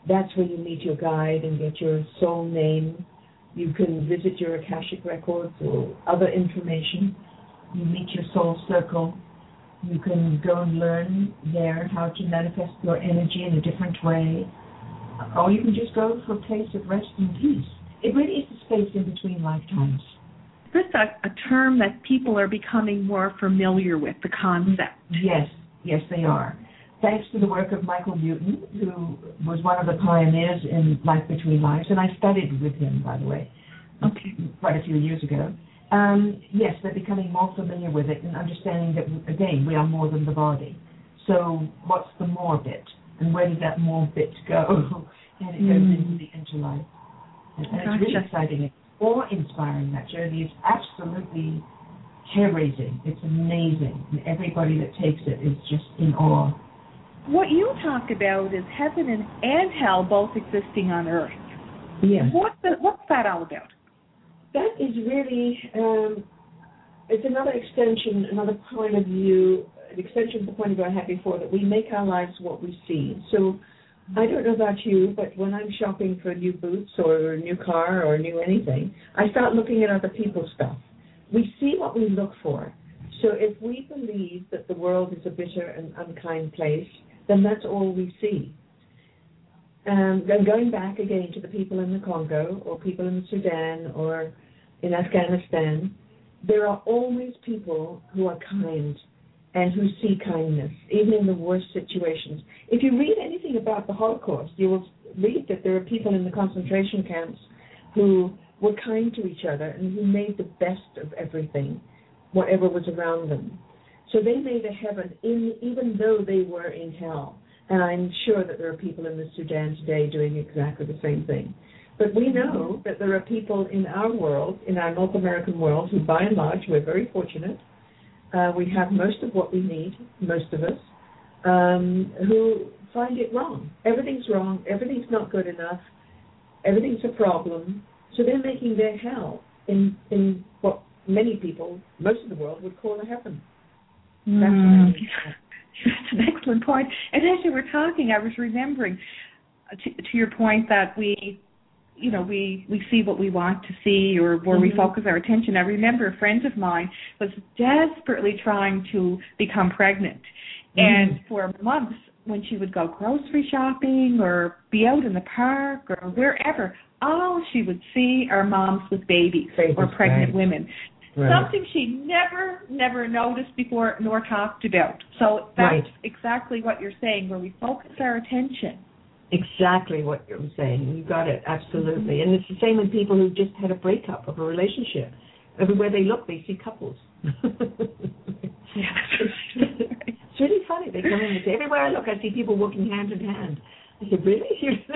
That's where you meet your guide and get your soul name. You can visit your Akashic records or other information. You meet your soul circle. You can go and learn there how to manifest your energy in a different way. Or you can just go for a place of rest and peace. It really is the space in between lifetimes. This is a, a term that people are becoming more familiar with, the concept. Yes, yes they are. Thanks to the work of Michael Newton, who was one of the pioneers in Life Between Lives, and I studied with him, by the way, okay. quite a few years ago. Um, yes, they're becoming more familiar with it and understanding that, again, we are more than the body. So what's the more bit? And where does that more bit go? And it goes mm. into the interlife. And, and gotcha. It's really exciting. It's awe-inspiring. That journey is absolutely hair-raising. It's amazing. And everybody that takes it is just in awe. What you talk about is heaven and, and hell both existing on Earth. Yes. What's, the, what's that all about? That is really, um, it's another extension, another point of view, an extension of the point of view I had before, that we make our lives what we see. So I don't know about you, but when I'm shopping for new boots or a new car or new anything, I start looking at other people's stuff. We see what we look for. So if we believe that the world is a bitter and unkind place, then that's all we see. Um, then going back again to the people in the Congo or people in Sudan or in Afghanistan, there are always people who are kind and who see kindness, even in the worst situations. If you read anything about the Holocaust, you will read that there are people in the concentration camps who were kind to each other and who made the best of everything, whatever was around them. So they made a heaven in, even though they were in hell. And I'm sure that there are people in the Sudan today doing exactly the same thing. But we know that there are people in our world, in our North American world, who by and large, we're very fortunate. Uh, we have most of what we need, most of us, um, who find it wrong. Everything's wrong. Everything's not good enough. Everything's a problem. So they're making their hell in, in what many people, most of the world, would call a heaven. Mm. That's what I mean. That's an excellent point. And as you were talking, I was remembering, to, to your point, that we, you know, we, we see what we want to see or where mm-hmm. we focus our attention. I remember a friend of mine was desperately trying to become pregnant. Mm-hmm. And for months, when she would go grocery shopping or be out in the park or wherever, all she would see are moms with babies, babies or pregnant right. women. Right. Something she never, never noticed before nor talked about. So that's right. exactly what you're saying, where we focus our attention. Exactly what you're saying. You got it, absolutely. And it's the same in people who just had a breakup of a relationship. Everywhere they look, they see couples. Yeah, it's really funny. They come in and say, everywhere I look, I see people walking hand in hand. I said, really?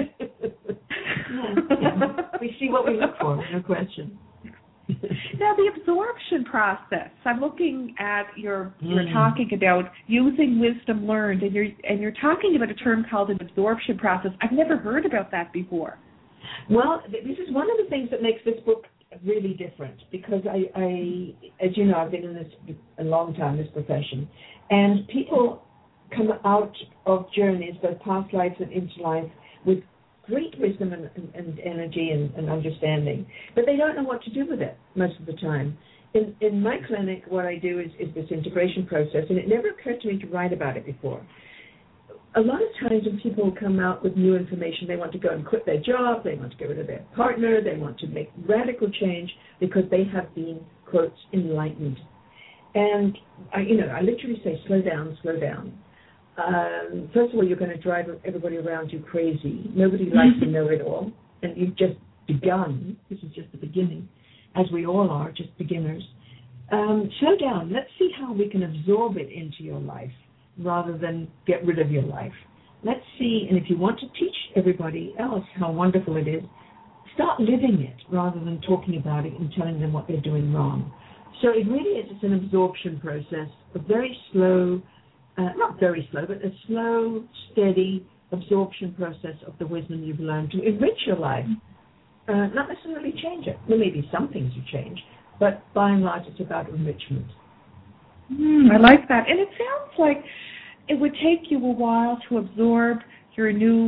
yeah, yeah. We see what we look for, no question. Now, the absorption process. I'm looking at your. You're mm. talking about using wisdom learned, and you're and you're talking about a term called an absorption process. I've never heard about that before. Well, this is one of the things that makes this book really different, because I, I, as you know, I've been in this a long time, this profession, and people come out of journeys, both past lives and into life, with great wisdom and, and, and energy and, and understanding, but they don't know what to do with it most of the time. In, in my clinic, what I do is, is this integration process, and it never occurred to me to write about it before. A lot of times when people come out with new information, they want to go and quit their job, they want to get rid of their partner, they want to make radical change because they have been, quotes, enlightened. And, I, you know, I literally say, slow down, slow down. Um, first of all, you're going to drive everybody around you crazy. Nobody likes to know it all, and you've just begun. This is just the beginning, as we all are, just beginners. Um, slow down. Let's see how we can absorb it into your life rather than get rid of your life. Let's see, and if you want to teach everybody else how wonderful it is, start living it rather than talking about it and telling them what they're doing wrong. So it really is it's an absorption process, a very slow, Uh, not very slow, but a slow, steady absorption process of the wisdom you've learned to enrich your life. Uh, not necessarily change it. There may be some things you change, but by and large it's about enrichment. Mm, I like that. And it sounds like it would take you a while to absorb your new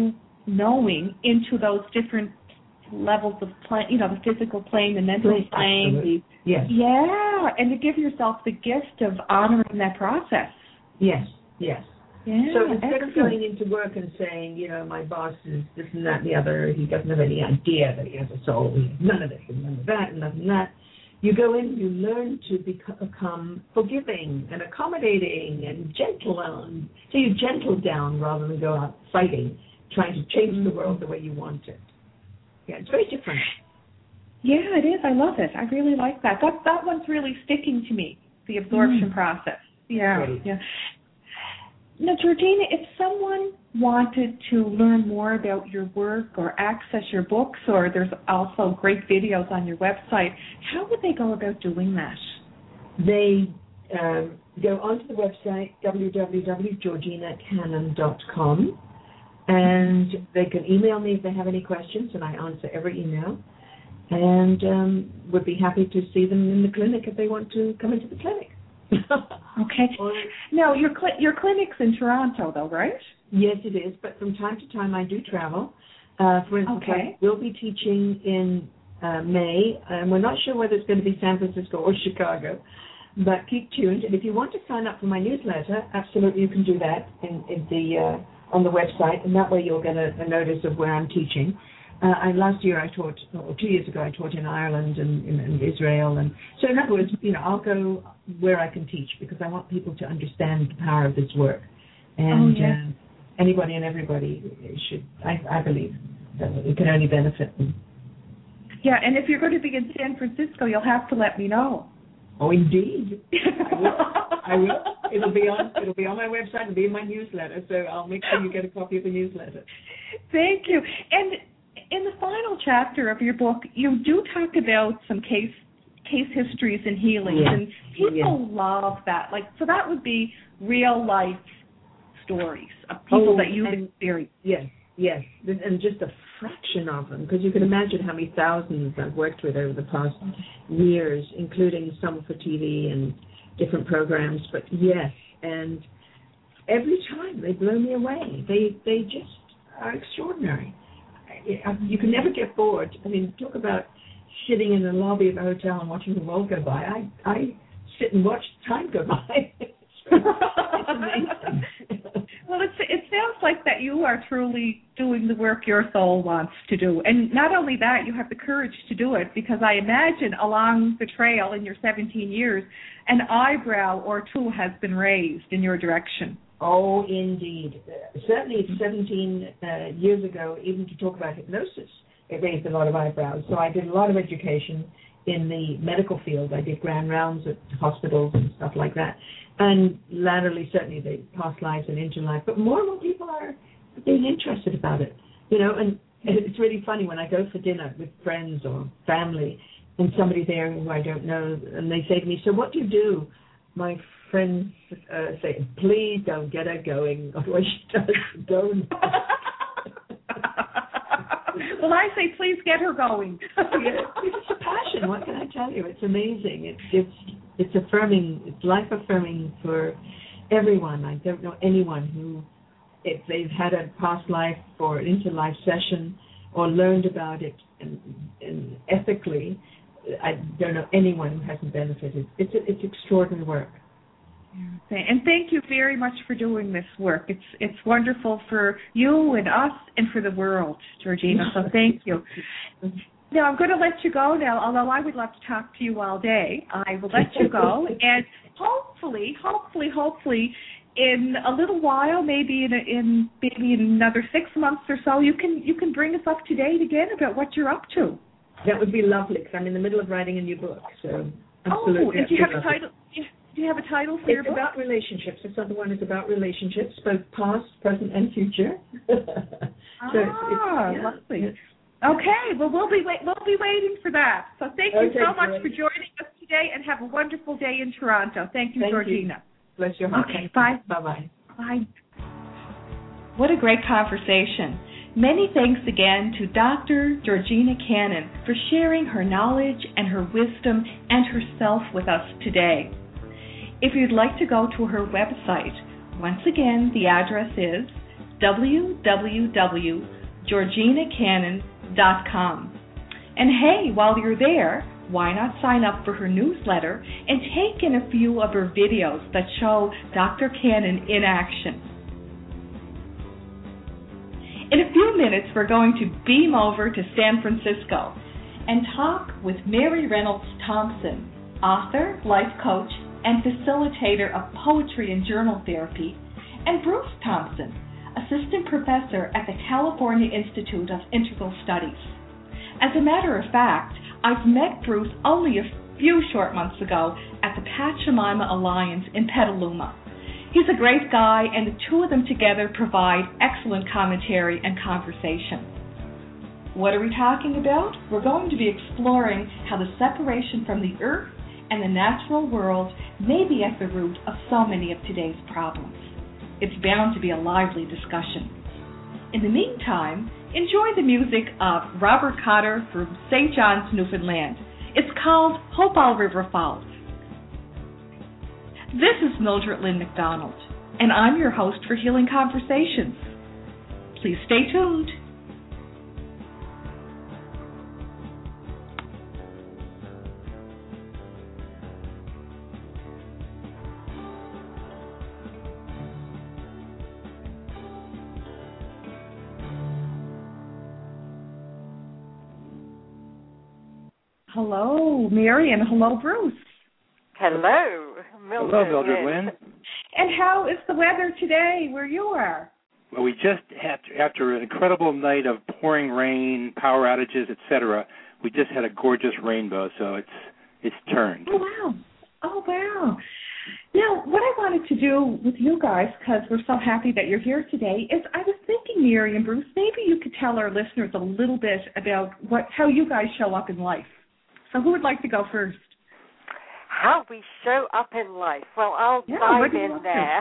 knowing into those different levels of plane, you know, the physical plane, the mental plane. The, yes. Yeah, and to give yourself the gift of honoring that process. Yes, yes. Yeah, so instead excellent. of going into work and saying, you know, my boss is this and that and the other, he doesn't have any idea that he has a soul, he has none of this and none of that and none of that, you go in, you learn to become forgiving and accommodating and gentle. And, so you gentle down rather than go out fighting, trying to change mm-hmm. the world the way you want it. Yeah, it's very different. Yeah, it is. I love it. I really like that. That that one's really sticking to me, the absorption mm. process. Yeah, Great. yeah. Now, Georgina, if someone wanted to learn more about your work or access your books, or there's also great videos on your website, how would they go about doing that? They um, go onto the website, w w w dot georgina cannon dot com, and they can email me if they have any questions, and I answer every email. And um, would be happy to see them in the clinic if they want to come into the clinic. Okay. Now, your cl- your clinic's in Toronto, though, right? Yes, it is. But from time to time, I do travel. Uh, for instance, okay. I will be teaching in uh, May, and we're not sure whether it's going to be San Francisco or Chicago. But keep tuned. And if you want to sign up for my newsletter, absolutely, you can do that in, in the uh, on the website, and that way you'll get a, a notice of where I'm teaching. Uh, I, last year I taught, or two years ago I taught in Ireland and in Israel, and so in other words, you know, I'll go where I can teach because I want people to understand the power of this work, and oh, yes. uh, anybody and everybody should, I, I believe, that it can only benefit them. Yeah, and if you're going to be in San Francisco, you'll have to let me know. Oh, indeed, I will. I will. It'll be on. It'll be on my website. It'll be in my newsletter. So I'll make sure you get a copy of the newsletter. Thank you. And in the final chapter of your book, you do talk about some case case histories and healings, yes. and people yes. love that. Like, so that would be real life stories of people oh, that you've and, experienced. Yes, yes, and just a fraction of them, because you can imagine how many thousands I've worked with over the past years, including some for T V and different programs. But yes, and every time they blow me away. They they just are extraordinary. You can never get bored. I mean, talk about sitting in the lobby of a hotel and watching the world go by. I, I sit and watch time go by. It's amazing. Well, it's, it sounds like that you are truly doing the work your soul wants to do. And not only that, you have the courage to do it, because I imagine along the trail in your seventeen years, an eyebrow or two has been raised in your direction. Oh, indeed. Uh, certainly seventeen uh, years ago, even to talk about hypnosis, it raised a lot of eyebrows. So I did a lot of education in the medical field. I did grand rounds at hospitals and stuff like that. And latterly, certainly, the past lives and interlife. But more and more people are being interested about it. You know, and it's really funny when I go for dinner with friends or family and somebody there who I don't know, and they say to me, so what do you do? My friends uh, say, please don't get her going, otherwise she does go. Well, I say, please get her going. It's a passion. What can I tell you? It's amazing. It's it's it's affirming. It's life affirming for everyone. I don't know anyone who, if they've had a past life or an interlife session or learned about it and, and ethically, I don't know anyone who hasn't benefited. It's it's extraordinary work. And thank you very much for doing this work. It's it's wonderful for you and us and for the world, Georgina. So thank you. Now I'm going to let you go now, although I would love to talk to you all day. I will let you go, and hopefully, hopefully, hopefully, in a little while, maybe in a, in maybe in another six months or so, you can you can bring us up to date again about what you're up to. That would be lovely, because I'm in the middle of writing a new book. So absolutely. Oh, and do you have a title? Do you have a title for it's your book? It's about relationships. This other one is about relationships, both past, present, and future. so ah, it's, it's, yeah, lovely. It's, okay, well we'll be wait, we'll be waiting for that. So thank you okay, so much great. for joining us today, and have a wonderful day in Toronto. Thank you, Thank Georgina. You. Bless your heart. Okay, bye. Bye bye. Bye. What a great conversation. Many thanks again to Doctor Georgina Cannon for sharing her knowledge and her wisdom and herself with us today. If you'd like to go to her website, once again, the address is w w w georgina cannon dot com. And hey, while you're there, why not sign up for her newsletter and take in a few of her videos that show Doctor Cannon in action. In a few minutes, we're going to beam over to San Francisco and talk with Mary Reynolds Thompson, author, life coach, and facilitator of poetry and journal therapy, and Bruce Thompson, assistant professor at the California Institute of Integral Studies. As a matter of fact, I've met Bruce only a few short months ago at the Pachamama Alliance in Petaluma. He's a great guy, and the two of them together provide excellent commentary and conversation. What are we talking about? We're going to be exploring how the separation from the earth and the natural world may be at the root of so many of today's problems. It's bound to be a lively discussion. In the meantime, enjoy the music of Robert Cotter from Saint John's, Newfoundland. It's called Hope All River Falls. This is Mildred Lynn McDonald, and I'm your host for Healing Conversations. Please stay tuned. Hello, Mary, and hello, Bruce. Hello, Mildred. Hello, Mildred Lynn. And how is the weather today where you are? Well, we just had, after an incredible night of pouring rain, power outages, et cetera, we just had a gorgeous rainbow, so it's it's turned. Oh, wow. Oh, wow. Now, what I wanted to do with you guys, because we're so happy that you're here today, is I was thinking, Mary and Bruce, maybe you could tell our listeners a little bit about what how you guys show up in life. So who would like to go first? How we show up in life. Well, I'll yeah, dive in there.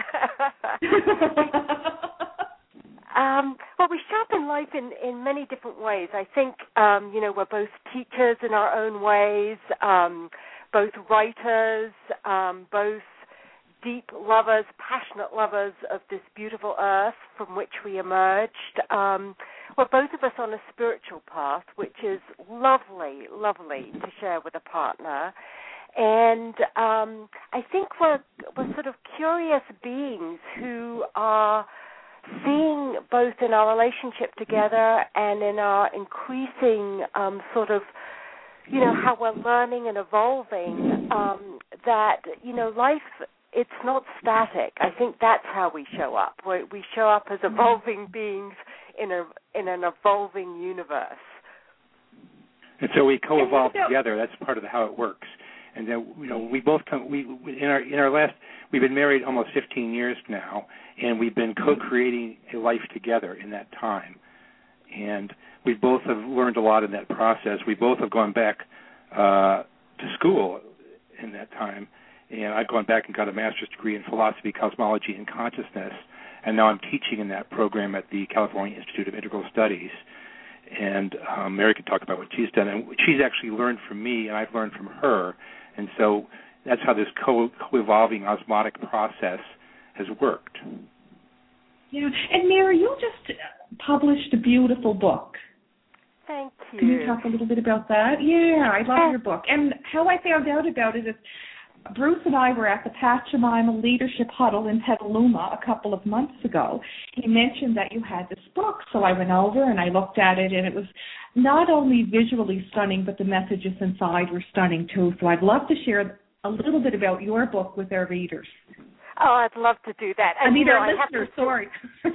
um, well, we show up in life in, in many different ways. I think, um, you know, we're both teachers in our own ways, um, both writers, um, both deep lovers, passionate lovers of this beautiful earth from which we emerged. Um, we're both of us on a spiritual path, which is lovely, lovely to share with a partner. And um, I think we're, we're sort of curious beings who are seeing both in our relationship together and in our increasing um, sort of, you know, how we're learning and evolving, um, that, you know, life, it's not static. I think that's how we show up. We, we show up as evolving beings in a in an evolving universe. And so we co-evolve together. That's part of the, how it works. And then, you know, we both come. We in our in our last. We've been married almost fifteen years now, and we've been co-creating a life together in that time. And we both have learned a lot in that process. We both have gone back uh, to school in that time, and I've gone back and got a master's degree in philosophy, cosmology, and consciousness. And now I'm teaching in that program at the California Institute of Integral Studies. And um, Mary can talk about what she's done. And she's actually learned from me, and I've learned from her. And so that's how this co- co-evolving osmotic process has worked. Yeah. And Mary, you just published a beautiful book. Thank you. Can you talk a little bit about that? Yeah, I love your book. And how I found out about it is Bruce and I were at the Pachamama Leadership Huddle in Petaluma a couple of months ago. He mentioned that you had this book, so I went over and I looked at it, and it was not only visually stunning, but the messages inside were stunning too. So I'd love to share a little bit about your book with our readers. Oh, I'd love to do that. And, I mean, you know, our I listeners, to... sorry.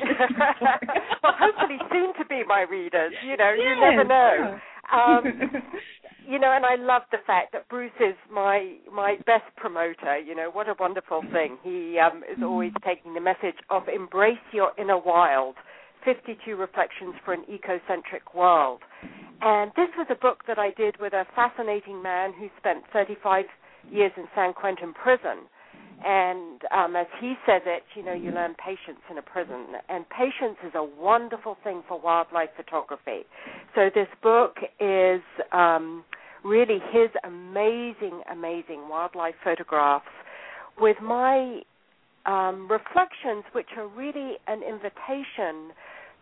Well, hopefully soon to be my readers. You know, yes, you never know. Yeah. Um, you know, and I love the fact that Bruce is my my best promoter. You know, what a wonderful thing. He um, is always taking the message of embrace your inner wild, fifty-two Reflections for an Ecocentric World. And this was a book that I did with a fascinating man who spent thirty-five years in San Quentin prison. And um, as he says it, you know, you learn patience in a prison. And patience is a wonderful thing for wildlife photography. So this book is um, really his amazing, amazing wildlife photographs with my um, reflections, which are really an invitation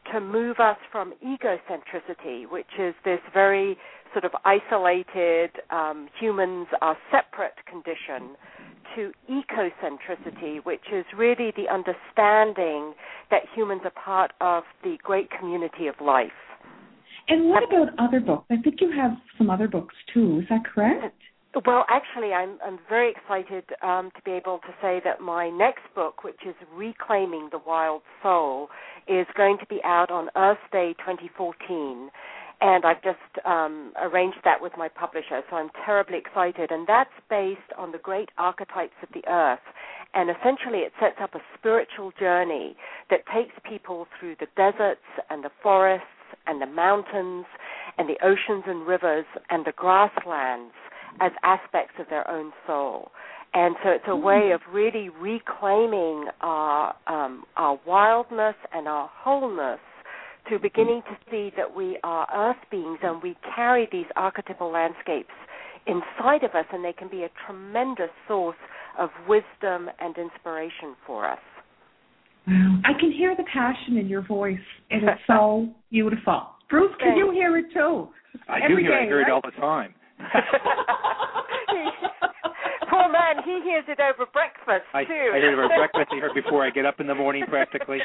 to move us from egocentricity, which is this very sort of isolated, um, humans are separate condition, to ecocentricity, which is really the understanding that humans are part of the great community of life. And what about other books? I think you have some other books too. Is that correct? Well, actually, I'm I'm very excited um, to be able to say that my next book, which is Reclaiming the Wild Soul, is going to be out on Earth Day twenty fourteen. And I've just um, arranged that with my publisher, so I'm terribly excited. And that's based on the great archetypes of the earth. And essentially it sets up a spiritual journey that takes people through the deserts and the forests and the mountains and the oceans and rivers and the grasslands as aspects of their own soul. And so it's a way of really reclaiming our um, our wildness and our wholeness, to beginning to see that we are earth beings and we carry these archetypal landscapes inside of us, and they can be a tremendous source of wisdom and inspiration for us. Wow. I can hear the passion in your voice, and it's so beautiful. Bruce, can you hear it too? I Every do hear, day, I hear right? it all the time. Poor man, he hears it over breakfast, I, too. I hear it over breakfast. I hear it before I get up in the morning, practically.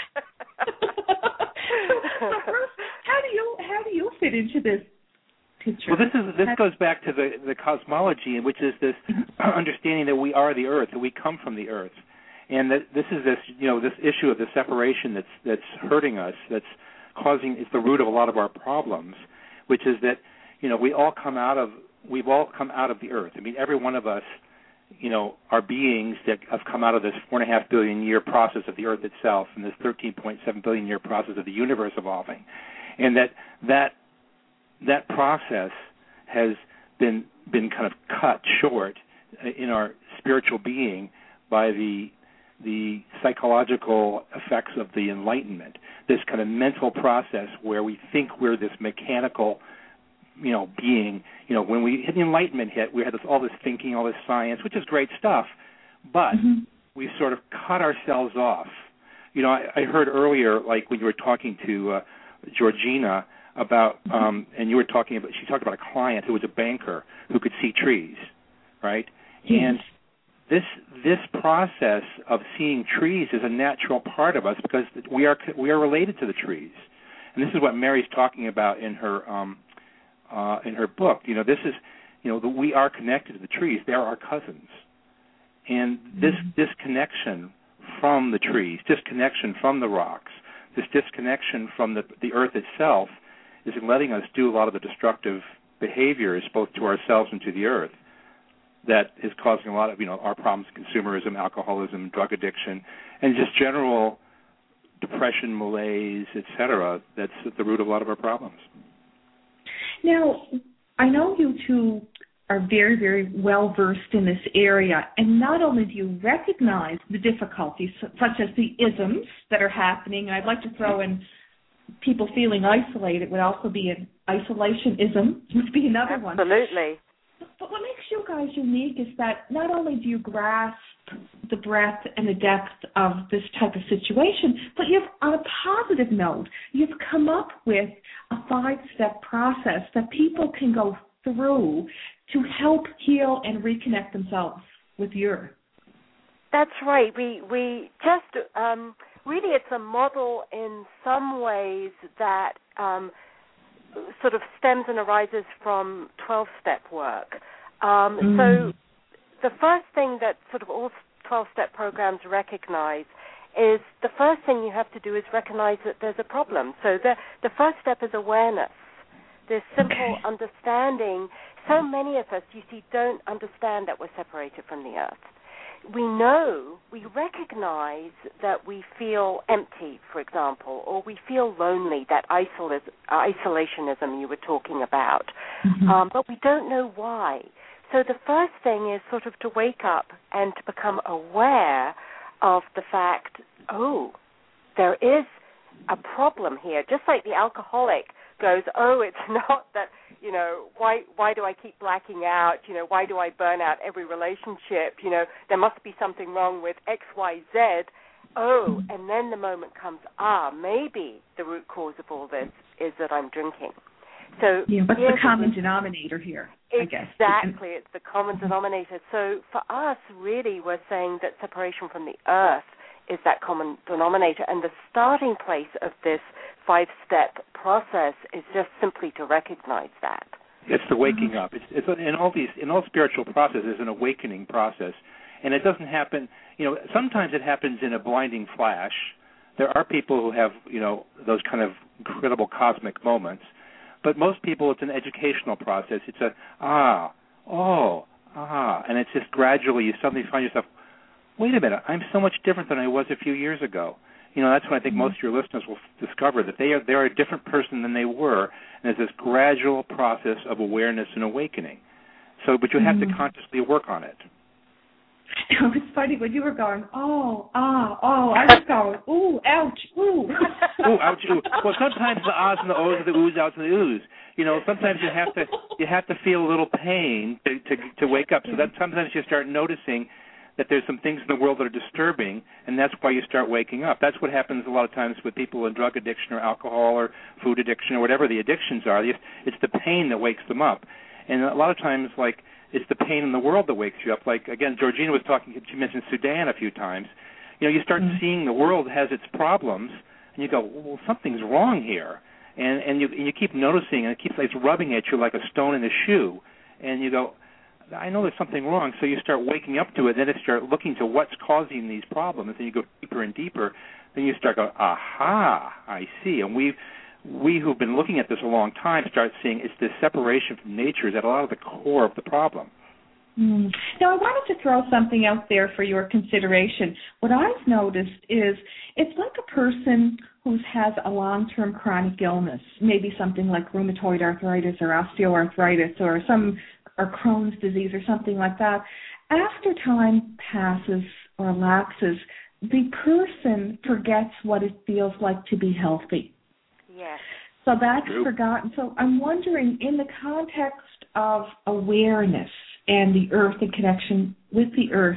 So, Bruce, how do you how do you fit into this picture? Well, this is this goes back to the the cosmology, which is this understanding that we are the Earth, that we come from the Earth, and that this is this you know this issue of the separation that's that's hurting us, that's causing it's the root of a lot of our problems, which is that you know we all come out of we've all come out of the Earth. I mean, every one of us, you know, are beings that have come out of this four and a half billion year process of the Earth itself, and this thirteen point seven billion year process of the universe evolving, and that that that process has been been kind of cut short in our spiritual being by the the psychological effects of the Enlightenment. This kind of mental process where we think we're this mechanical, you know, being. You know, when we the Enlightenment hit, we had this, all this thinking, all this science, which is great stuff, but mm-hmm. we sort of cut ourselves off. You know, I, I heard earlier, like when you were talking to uh, Georgina about, um, and you were talking about, she talked about a client who was a banker who could see trees, right? Yes. And this this process of seeing trees is a natural part of us because we are we are related to the trees, and this is what Mary's talking about in her. Um, Uh, in her book, you know, this is, you know, the, we are connected to the trees. They're our cousins, and this mm-hmm. disconnection from the trees, disconnection from the rocks, this disconnection from the the earth itself, is letting us do a lot of the destructive behaviors, both to ourselves and to the earth, that is causing a lot of, you know, our problems: consumerism, alcoholism, drug addiction, and just general depression, malaise, et cetera. That's at the root of a lot of our problems. Now, I know you two are very, very well versed in this area, and not only do you recognize the difficulties, such as the isms that are happening, and I'd like to throw in people feeling isolated would also be an isolation-ism, would be another Absolutely. one. Absolutely. But what makes you guys unique is that not only do you grasp the breadth and the depth of this type of situation, but you've, on a positive note, you've come up with a five-step process that people can go through to help heal and reconnect themselves with your. That's right. We we just um, really it's a model in some ways that um, sort of stems and arises from twelve-step work. Um, mm. So the first thing that sort of all twelve-step programs recognize is the first thing you have to do is recognize that there's a problem. So the the first step is awareness. This simple okay. understanding. So many of us, you see, don't understand that we're separated from the earth. We know, we recognize that we feel empty, for example, or we feel lonely, that isolationism you were talking about, mm-hmm. um, but we don't know why. So the first thing is sort of to wake up and to become aware of the fact, oh, there is a problem here. Just like the alcoholic goes, oh, it's not that, you know, why why do I keep blacking out? You know, why do I burn out every relationship? You know, there must be something wrong with X, Y, Z. oh, and then the moment comes, ah, maybe the root cause of all this is that I'm drinking. So yeah, what's the common denominator here, I guess? Exactly, it's the common denominator. So for us, really, we're saying that separation from the earth is that common denominator, and the starting place of this five-step process is just simply to recognize that. It's the waking up. It's, it's in all these, in all spiritual processes, an awakening process, and it doesn't happen. You know, sometimes it happens in a blinding flash. There are people who have, you know, those kind of incredible cosmic moments, but most people, it's an educational process. It's a ah, oh, ah, and it's just gradually you suddenly find yourself, wait a minute, I'm so much different than I was a few years ago. You know, that's when I think most of your listeners will discover that they are they're a different person than they were, and there's this gradual process of awareness and awakening. So, but you have mm-hmm. to consciously work on it. It's funny when you were going, oh, ah, oh, I was going, ooh, ouch, ooh. ooh, ouch, ooh. Well, sometimes the ahs and the ohs are the oohs, outs, and the oohs. You know, sometimes you have to you have to feel a little pain to to, to wake up. So that sometimes you start noticing that there's some things in the world that are disturbing, and that's why you start waking up. That's what happens a lot of times with people in drug addiction or alcohol or food addiction or whatever the addictions are. It's the pain that wakes them up. And a lot of times, like, it's the pain in the world that wakes you up. Like, again, Georgina was talking, she mentioned Sudan a few times. You know, you start mm-hmm. seeing the world has its problems, and you go, well, something's wrong here. And and you and you keep noticing, and it keeps like, it's rubbing at you like a stone in a shoe. And you go, I know there's something wrong. So you start waking up to it, then you start looking to what's causing these problems, and you go deeper and deeper. Then you start going, aha, I see. And we we who've been looking at this a long time start seeing it's this separation from nature is at a lot of the core of the problem. Mm. Now, I wanted to throw something out there for your consideration. What I've noticed is it's like a person who has a long-term chronic illness, maybe something like rheumatoid arthritis or osteoarthritis or some or Crohn's disease or something like that. After time passes or lapses, the person forgets what it feels like to be healthy. Yes. So that's True. forgotten. So I'm wondering, in the context of awareness and the earth and connection with the earth,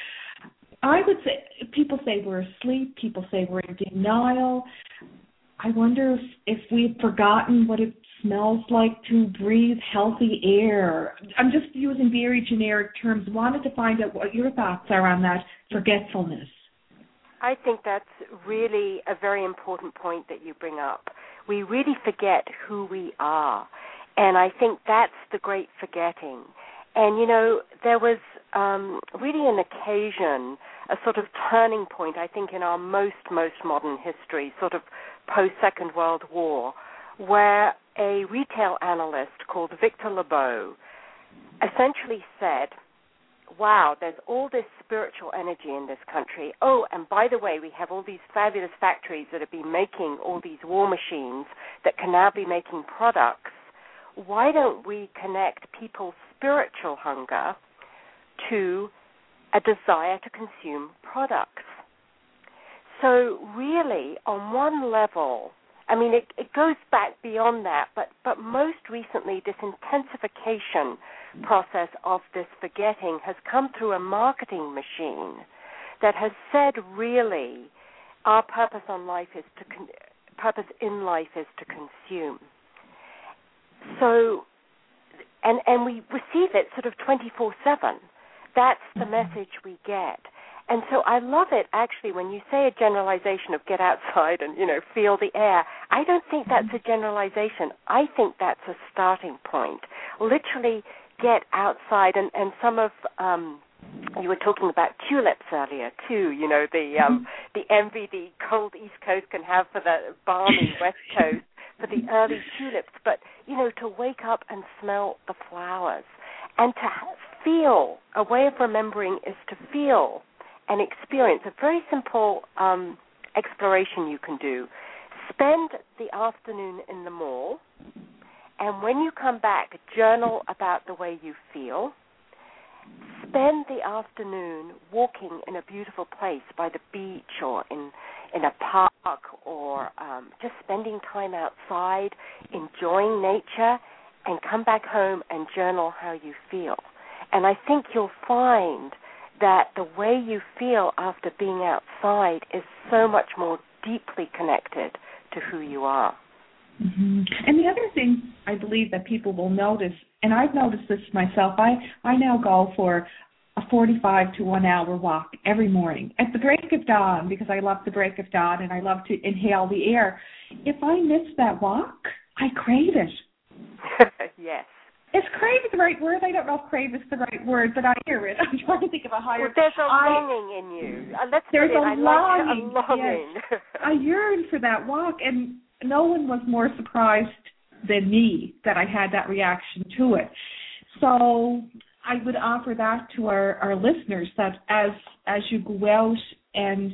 I would say, people say we're asleep, people say we're in denial. I wonder if, if we've forgotten what it smells like to breathe healthy air. I'm just using very generic terms. Wanted to find out what your thoughts are on that forgetfulness. I think that's really a very important point that you bring up. We really forget who we are, and I think that's the great forgetting. And, you know, there was um, really an occasion, a sort of turning point, I think, in our most, most modern history, sort of post-Second World War, where a retail analyst called Victor Lebeau essentially said, wow, there's all this spiritual energy in this country. Oh, and by the way, we have all these fabulous factories that have been making all these war machines that can now be making products. Why don't we connect people's spiritual hunger to a desire to consume products? So really, on one level, I mean, it, it goes back beyond that, but, but most recently, this intensification process of this forgetting has come through a marketing machine that has said, really, our purpose on life is to con- purpose in life is to consume. So, and and we receive it sort of twenty-four seven. That's the message we get. And so I love it, actually, when you say a generalization of get outside and, you know, feel the air. I don't think that's a generalization. I think that's a starting point. Literally get outside. And, and some of, um, you were talking about tulips earlier, too, you know, the um, the envy the cold East Coast can have for the balmy West Coast, for the early tulips. But, you know, to wake up and smell the flowers and to feel, a way of remembering is to feel and experience. A very simple um, exploration you can do. Spend the afternoon in the mall, and when you come back, journal about the way you feel. Spend the afternoon walking in a beautiful place by the beach or in, in a park or um, just spending time outside, enjoying nature, and come back home and journal how you feel. And I think you'll find that the way you feel after being outside is so much more deeply connected to who you are. Mm-hmm. And the other thing I believe that people will notice, and I've noticed this myself, I, I now go for a forty-five to one hour walk every morning at the break of dawn, because I love the break of dawn and I love to inhale the air. If I miss that walk, I crave it. Yes. Is crave the right word? I don't know if crave is the right word, but I hear it. I'm trying to think of a higher... Well, there's a I, longing in you. Uh, let's there's put it, a I longing. Like a longing. Yes. I yearn for that walk, and no one was more surprised than me that I had that reaction to it. So I would offer that to our, our listeners, that as as you go out and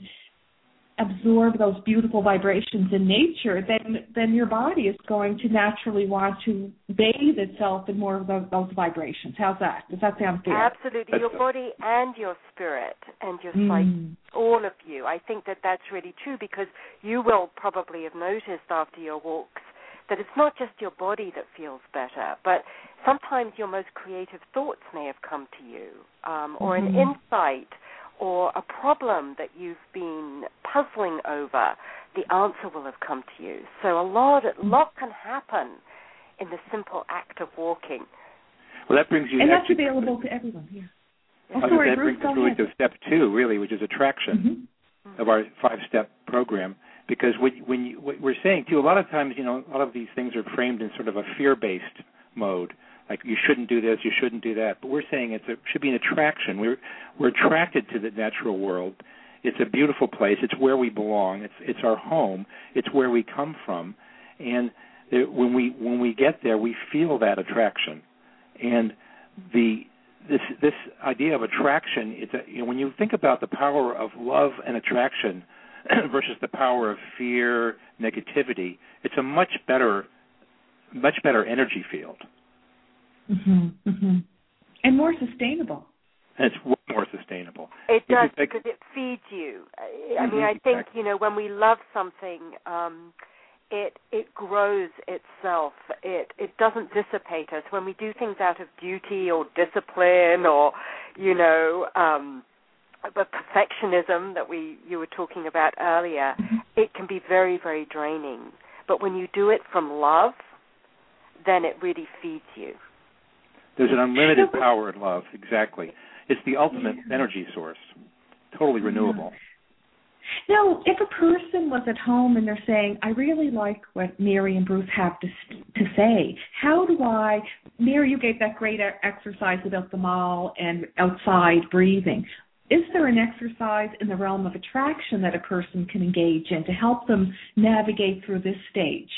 absorb those beautiful vibrations in nature, then then your body is going to naturally want to bathe itself in more of those, those vibrations. How's that? Does that sound fair? Absolutely. Your body and your spirit and your mm. psyche, all of you. I think that that's really true, because you will probably have noticed after your walks that it's not just your body that feels better, but sometimes your most creative thoughts may have come to you, um, or mm-hmm. an insight, or a problem that you've been puzzling over, the answer will have come to you. So a lot, a lot can happen in the simple act of walking. Well, that brings you... And that's actually, available to everyone, yeah. Oh, oh, sorry, that Bruce, brings us really to step two, really, which is attraction mm-hmm. of our five-step program. Because when, when you, what we're saying, too, a lot of times, you know, a lot of these things are framed in sort of a fear-based mode. Like, you shouldn't do this, you shouldn't do that. But we're saying it should be an attraction. We're we're attracted to the natural world. It's a beautiful place. It's where we belong. It's it's our home. It's where we come from. And it, when we when we get there, we feel that attraction. And the this this idea of attraction, it's a, you know, when you think about the power of love and attraction versus the power of fear, negativity, it's a much better much better energy field. Mm-hmm, mm-hmm. And more sustainable. And it's more sustainable. It does, because it feeds you. I mm-hmm, mean, I think, exactly. you know, when we love something, um, it it grows itself. It it doesn't dissipate us. When we do things out of duty or discipline or, you know, um, the perfectionism that we you were talking about earlier, mm-hmm. it can be very, very draining. But when you do it from love, then it really feeds you. There's an unlimited power in love, exactly. It's the ultimate yeah. energy source, totally renewable. Now, if a person was at home and they're saying, I really like what Mary and Bruce have to to say, how do I, Mary, you gave that great exercise about the mall and outside breathing. Is there an exercise in the realm of attraction that a person can engage in to help them navigate through this stage?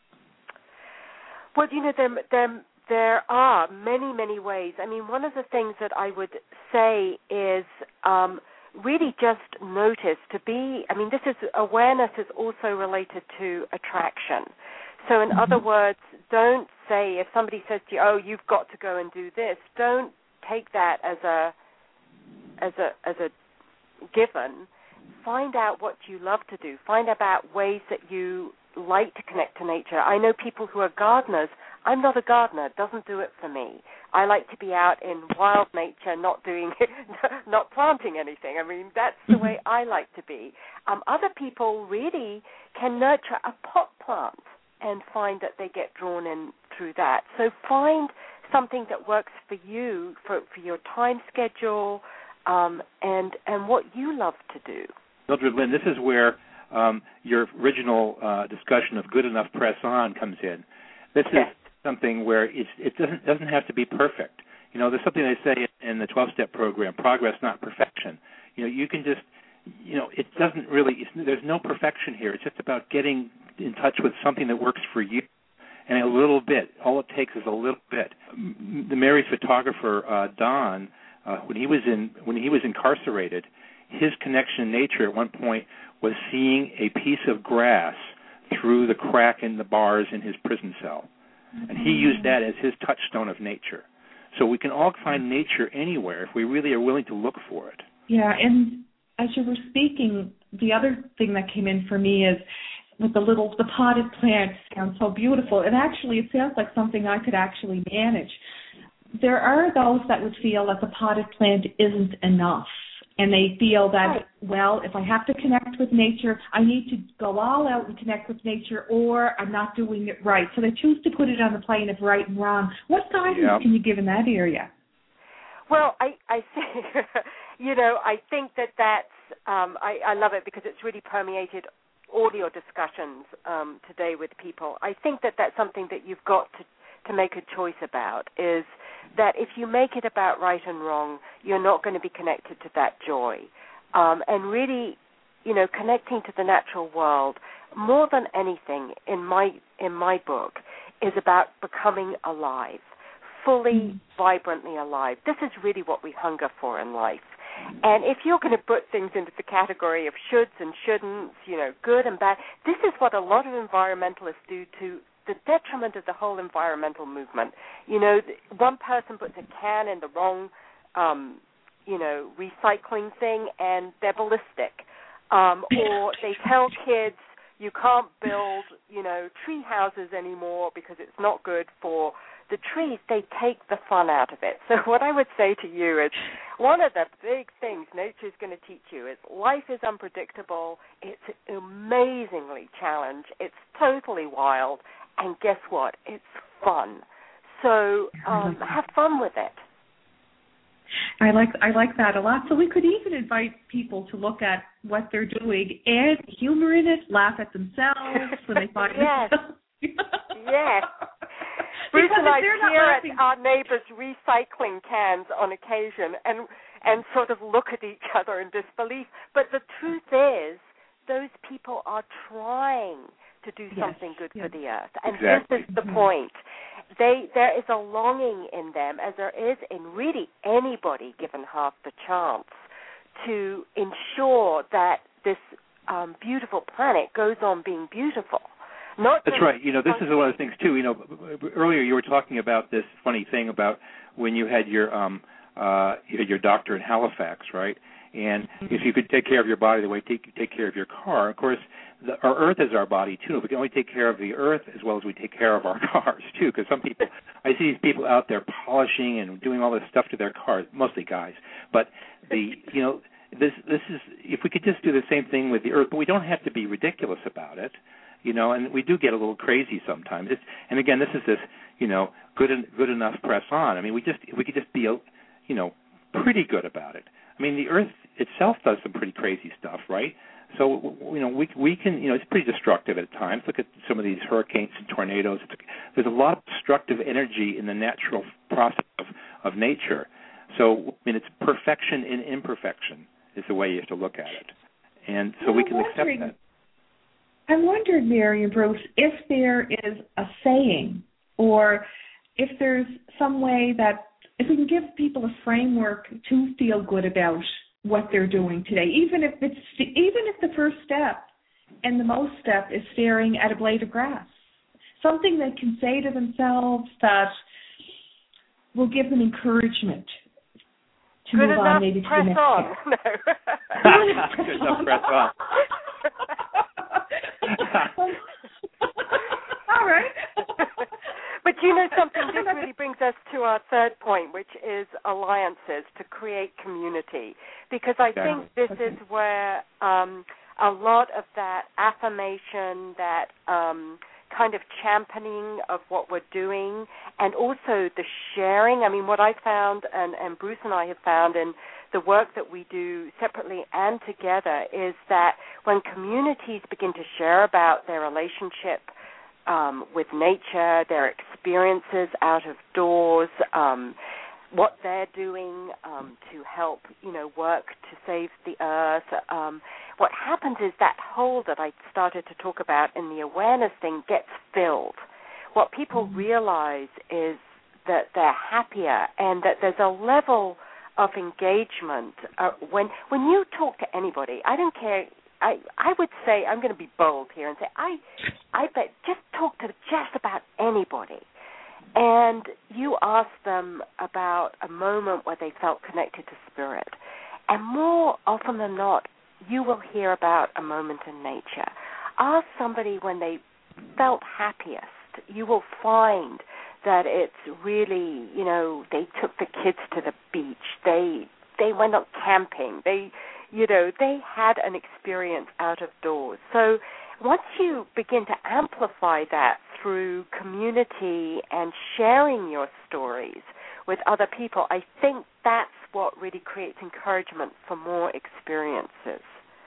Well, you know, there, there, there are many, many ways. I mean, one of the things that I would say is um, really just notice to be, I mean, this is, awareness is also related to attraction. So in mm-hmm. other words, don't say, if somebody says to you, oh, you've got to go and do this, don't take that as a, as a, as a given. Find out what you love to do. Find out ways that you like to connect to nature. I know people who are gardeners. I'm not a gardener. It doesn't do it for me. I like to be out in wild nature, not doing, not planting anything. I mean, that's the way I like to be. Um, other people really can nurture a pot plant and find that they get drawn in through that. So find something that works for you, for, for your time schedule, um, and and what you love to do. Mildred Lynn, this is where um, your original uh, discussion of good enough press on comes in. This is yes. something where it's, it doesn't doesn't have to be perfect. You know, there's something they say in the twelve-step program: progress, not perfection. You know, you can just, you know, it doesn't really. It's, there's no perfection here. It's just about getting in touch with something that works for you, and a little bit. All it takes is a little bit. The Mary's photographer uh, Don, uh, when he was in when he was incarcerated, his connection to nature at one point was seeing a piece of grass through the crack in the bars in his prison cell. And he used that as his touchstone of nature. So we can all find nature anywhere if we really are willing to look for it. Yeah, and as you were speaking, the other thing that came in for me is with the little, the potted plants sound so beautiful. And actually, it sounds like something I could actually manage. there are those that would feel that the potted plant isn't enough. And they feel that, right. well, if I have to connect with nature, I need to go all out and connect with nature, or I'm not doing it right. So they choose to put it on the plane of right and wrong. What guidance yep. can you give in that area? Well, I, I think, you know, I think that that's, um, I, I love it because it's really permeated all your discussions um, today with people. I think that that's something that you've got to, to make a choice about, is that if you make it about right and wrong, you're not going to be connected to that joy. Um, and really, you know, connecting to the natural world, more than anything in my in my book, is about becoming alive, fully, mm. vibrantly alive. This is really what we hunger for in life. And if you're going to put things into the category of shoulds and shouldn'ts, you know, good and bad, this is what a lot of environmentalists do to the detriment of the whole environmental movement. You know, one person puts a can in the wrong, um, you know, recycling thing, and they're ballistic. Um, or they tell kids you can't build, you know, tree houses anymore because it's not good for the trees. They take the fun out of it. So what I would say to you is, one of the big things nature is going to teach you is life is unpredictable. It's amazingly challenged. It's totally wild. And guess what? It's fun. So um, have fun with it. I like I like that a lot. So we could even invite people to look at what they're doing, add humor in it, laugh at themselves when they find yes. themselves. Yes. Bruce and I peer at our neighbors' recycling cans on occasion and and sort of look at each other in disbelief. But the truth is, those people are trying to do yes. something good yes. for the earth. And exactly. this is the point. They There is a longing in them, as there is in really anybody given half the chance, to ensure that this um, beautiful planet goes on being beautiful. Not That's right. You know, this is one of the things, too. You know, earlier you were talking about this funny thing about when you had your um, uh, you had your doctor in Halifax, right? And if you could take care of your body the way you take, take care of your car, of course, the, our Earth is our body, too. We can only take care of the Earth as well as we take care of our cars, too, because some people, I see these people out there polishing and doing all this stuff to their cars, mostly guys. But, the you know, this this is, if we could just do the same thing with the Earth, but we don't have to be ridiculous about it, you know, and we do get a little crazy sometimes. It's, and, again, this is this, you know, good good enough press on. I mean, we just if we could just be, you know, pretty good about it. I mean, the Earth itself does some pretty crazy stuff, right? So, you know, we we can, you know, it's pretty destructive at times. Look at some of these hurricanes and tornadoes. It's, there's a lot of destructive energy in the natural process of, of nature. So, I mean, it's perfection in imperfection is the way you have to look at it. And so well, we can I'm accept that. I'm wondering, Mary and Bruce, if there is a saying or if there's some way that if we can give people a framework to feel good about what they're doing today, even if it's even if the first step and the most step is staring at a blade of grass, something they can say to themselves that will give them encouragement to good move enough on, maybe to press the next on. step. No. Good enough press on. All right. But you know something, this really brings us to our third point, which is alliances to create community. Because I yeah. think this okay. is where um, a lot of that affirmation, that um, kind of championing of what we're doing, and also the sharing. I mean, what I found, and, and Bruce and I have found in the work that we do separately and together, is that when communities begin to share about their relationship Um, with nature, their experiences out of doors, um, what they're doing um, to help, you know, work to save the earth. Um, what happens is that hole that I started to talk about in the awareness thing gets filled. What people realize is that they're happier and that there's a level of engagement. Uh, when when you talk to anybody, I don't care. I, I would say, I'm going to be bold here and say, I I bet just talk to just about anybody. And you ask them about a moment where they felt connected to spirit. And more often than not, you will hear about a moment in nature. Ask somebody when they felt happiest. You will find that it's really, you know, they took the kids to the beach. They they went up camping. They, you know, they had an experience out of doors. So once you begin to amplify that through community and sharing your stories with other people, I think that's what really creates encouragement for more experiences.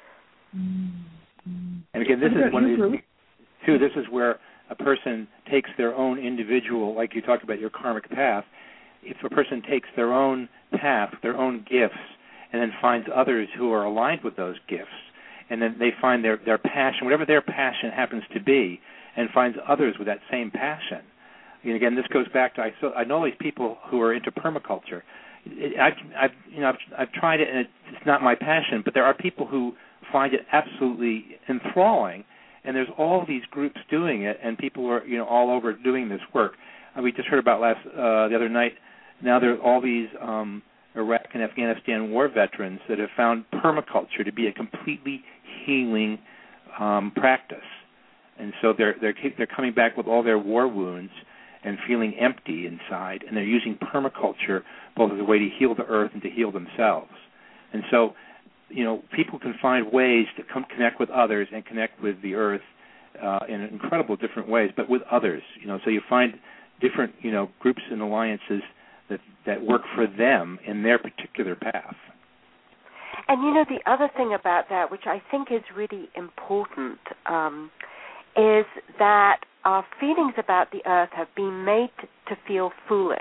And again, this is one of these, too, this is where a person takes their own individual, like you talked about your karmic path, if a person takes their own path, their own gifts, and then finds others who are aligned with those gifts, and then they find their, their passion, whatever their passion happens to be, and finds others with that same passion. And again, this goes back to, I, so I know these people who are into permaculture. It, I've, I've, you know, I've, I've tried it, and it's not my passion, but there are people who find it absolutely enthralling, and there's all these groups doing it, and people are, you know, all over doing this work. Uh, we just heard about last uh, the other night. Now there are all these um, Iraq and Afghanistan war veterans that have found permaculture to be a completely healing um, practice, and so they're they're they're coming back with all their war wounds and feeling empty inside, and they're using permaculture both as a way to heal the earth and to heal themselves. And so, you know, people can find ways to come connect with others and connect with the earth uh, in incredible different ways, but with others. You know, so you find different, you know, groups and alliances that that work for them in their particular path. And you know, the other thing about that, which I think is really important, um, is that our feelings about the earth have been made to feel foolish.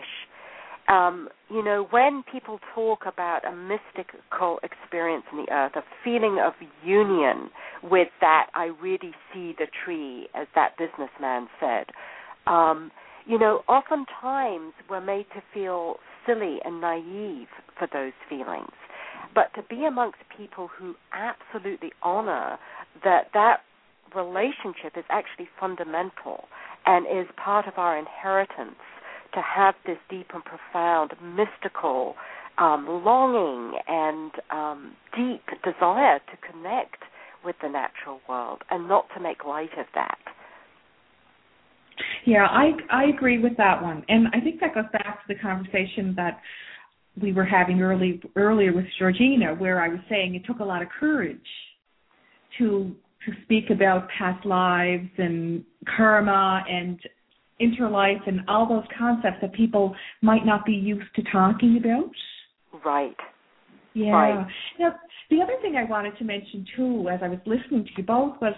Um, you know, when people talk about a mystical experience in the earth, a feeling of union with that, I really see the tree, as that businessman said, um, you know, oftentimes we're made to feel silly and naive for those feelings. But to be amongst people who absolutely honor that that relationship is actually fundamental and is part of our inheritance, to have this deep and profound mystical um, longing and um, deep desire to connect with the natural world and not to make light of that. Yeah, I I agree with that one. And I think that goes back to the conversation that we were having early, earlier with Georgina, where I was saying it took a lot of courage to to speak about past lives and karma and interlife and all those concepts that people might not be used to talking about. Right. Yeah. Right. Now, the other thing I wanted to mention, too, as I was listening to you both was,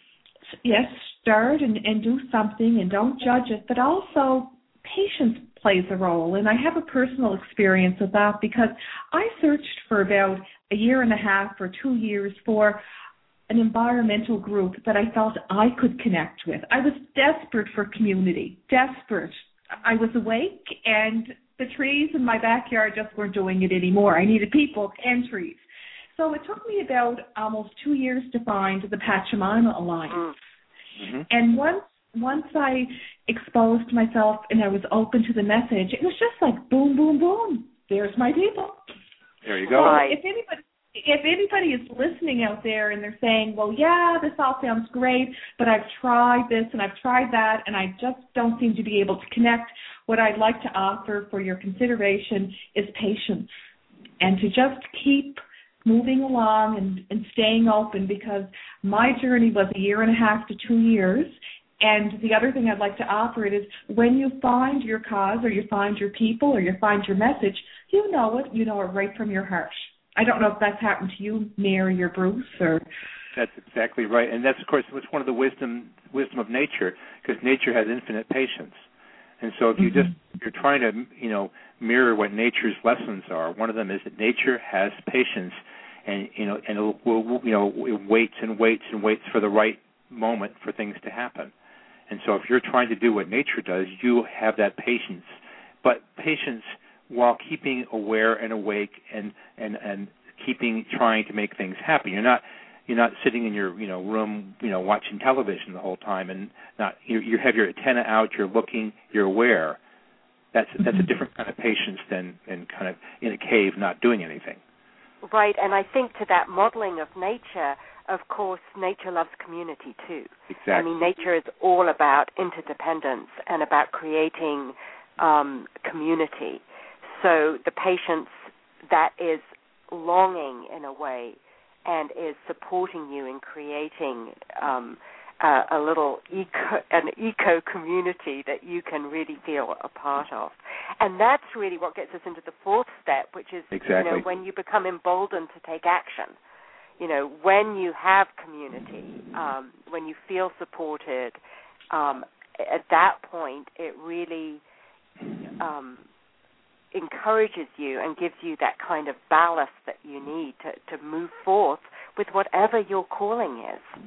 yes, start and, and do something and don't judge it, but also patience plays a role. And I have a personal experience with that because I searched for about a year and a half or two years for an environmental group that I felt I could connect with. I was desperate for community, desperate. I was awake, and the trees in my backyard just weren't doing it anymore. I needed people and trees. So it took me about almost two years to find the Pachamama Alliance. Mm-hmm. And once once I exposed myself and I was open to the message, it was just like boom, boom, boom. There's my people. There you go. So if anybody If anybody is listening out there and they're saying, well, yeah, this all sounds great, but I've tried this and I've tried that and I just don't seem to be able to connect, what I'd like to offer for your consideration is patience and to just keep moving along and, and staying open, because my journey was a year and a half to two years. And the other thing I'd like to offer it is when you find your cause or you find your people or you find your message, you know it, you know it right from your heart. I don't know if that's happened to you, Mary or Bruce, or. That's exactly right, and that's of course what's one of the wisdom wisdom of nature, because nature has infinite patience, and so if you mm-hmm. just if you're trying to you know mirror what nature's lessons are, one of them is that nature has patience, and you know and it will you know it waits and waits and waits for the right moment for things to happen, and so if you're trying to do what nature does, you have that patience, but patience while keeping aware and awake and, and, and keeping trying to make things happen. You're not you're not sitting in your you know room you know watching television the whole time and not you you have your antenna out. You're looking. You're aware. That's that's a different kind of patience than than kind of in a cave not doing anything. Right, and I think to that modeling of nature, of course, nature loves community too. Exactly. I mean, nature is all about interdependence and about creating um, community. So the patience that is longing in a way and is supporting you in creating um, a, a little eco, an eco community that you can really feel a part of. And that's really what gets us into the fourth step, which is exactly. you know, when you become emboldened to take action. You know, when you have community, um, when you feel supported, um, at that point it really um, encourages you and gives you that kind of ballast that you need to, to move forth with whatever your calling is.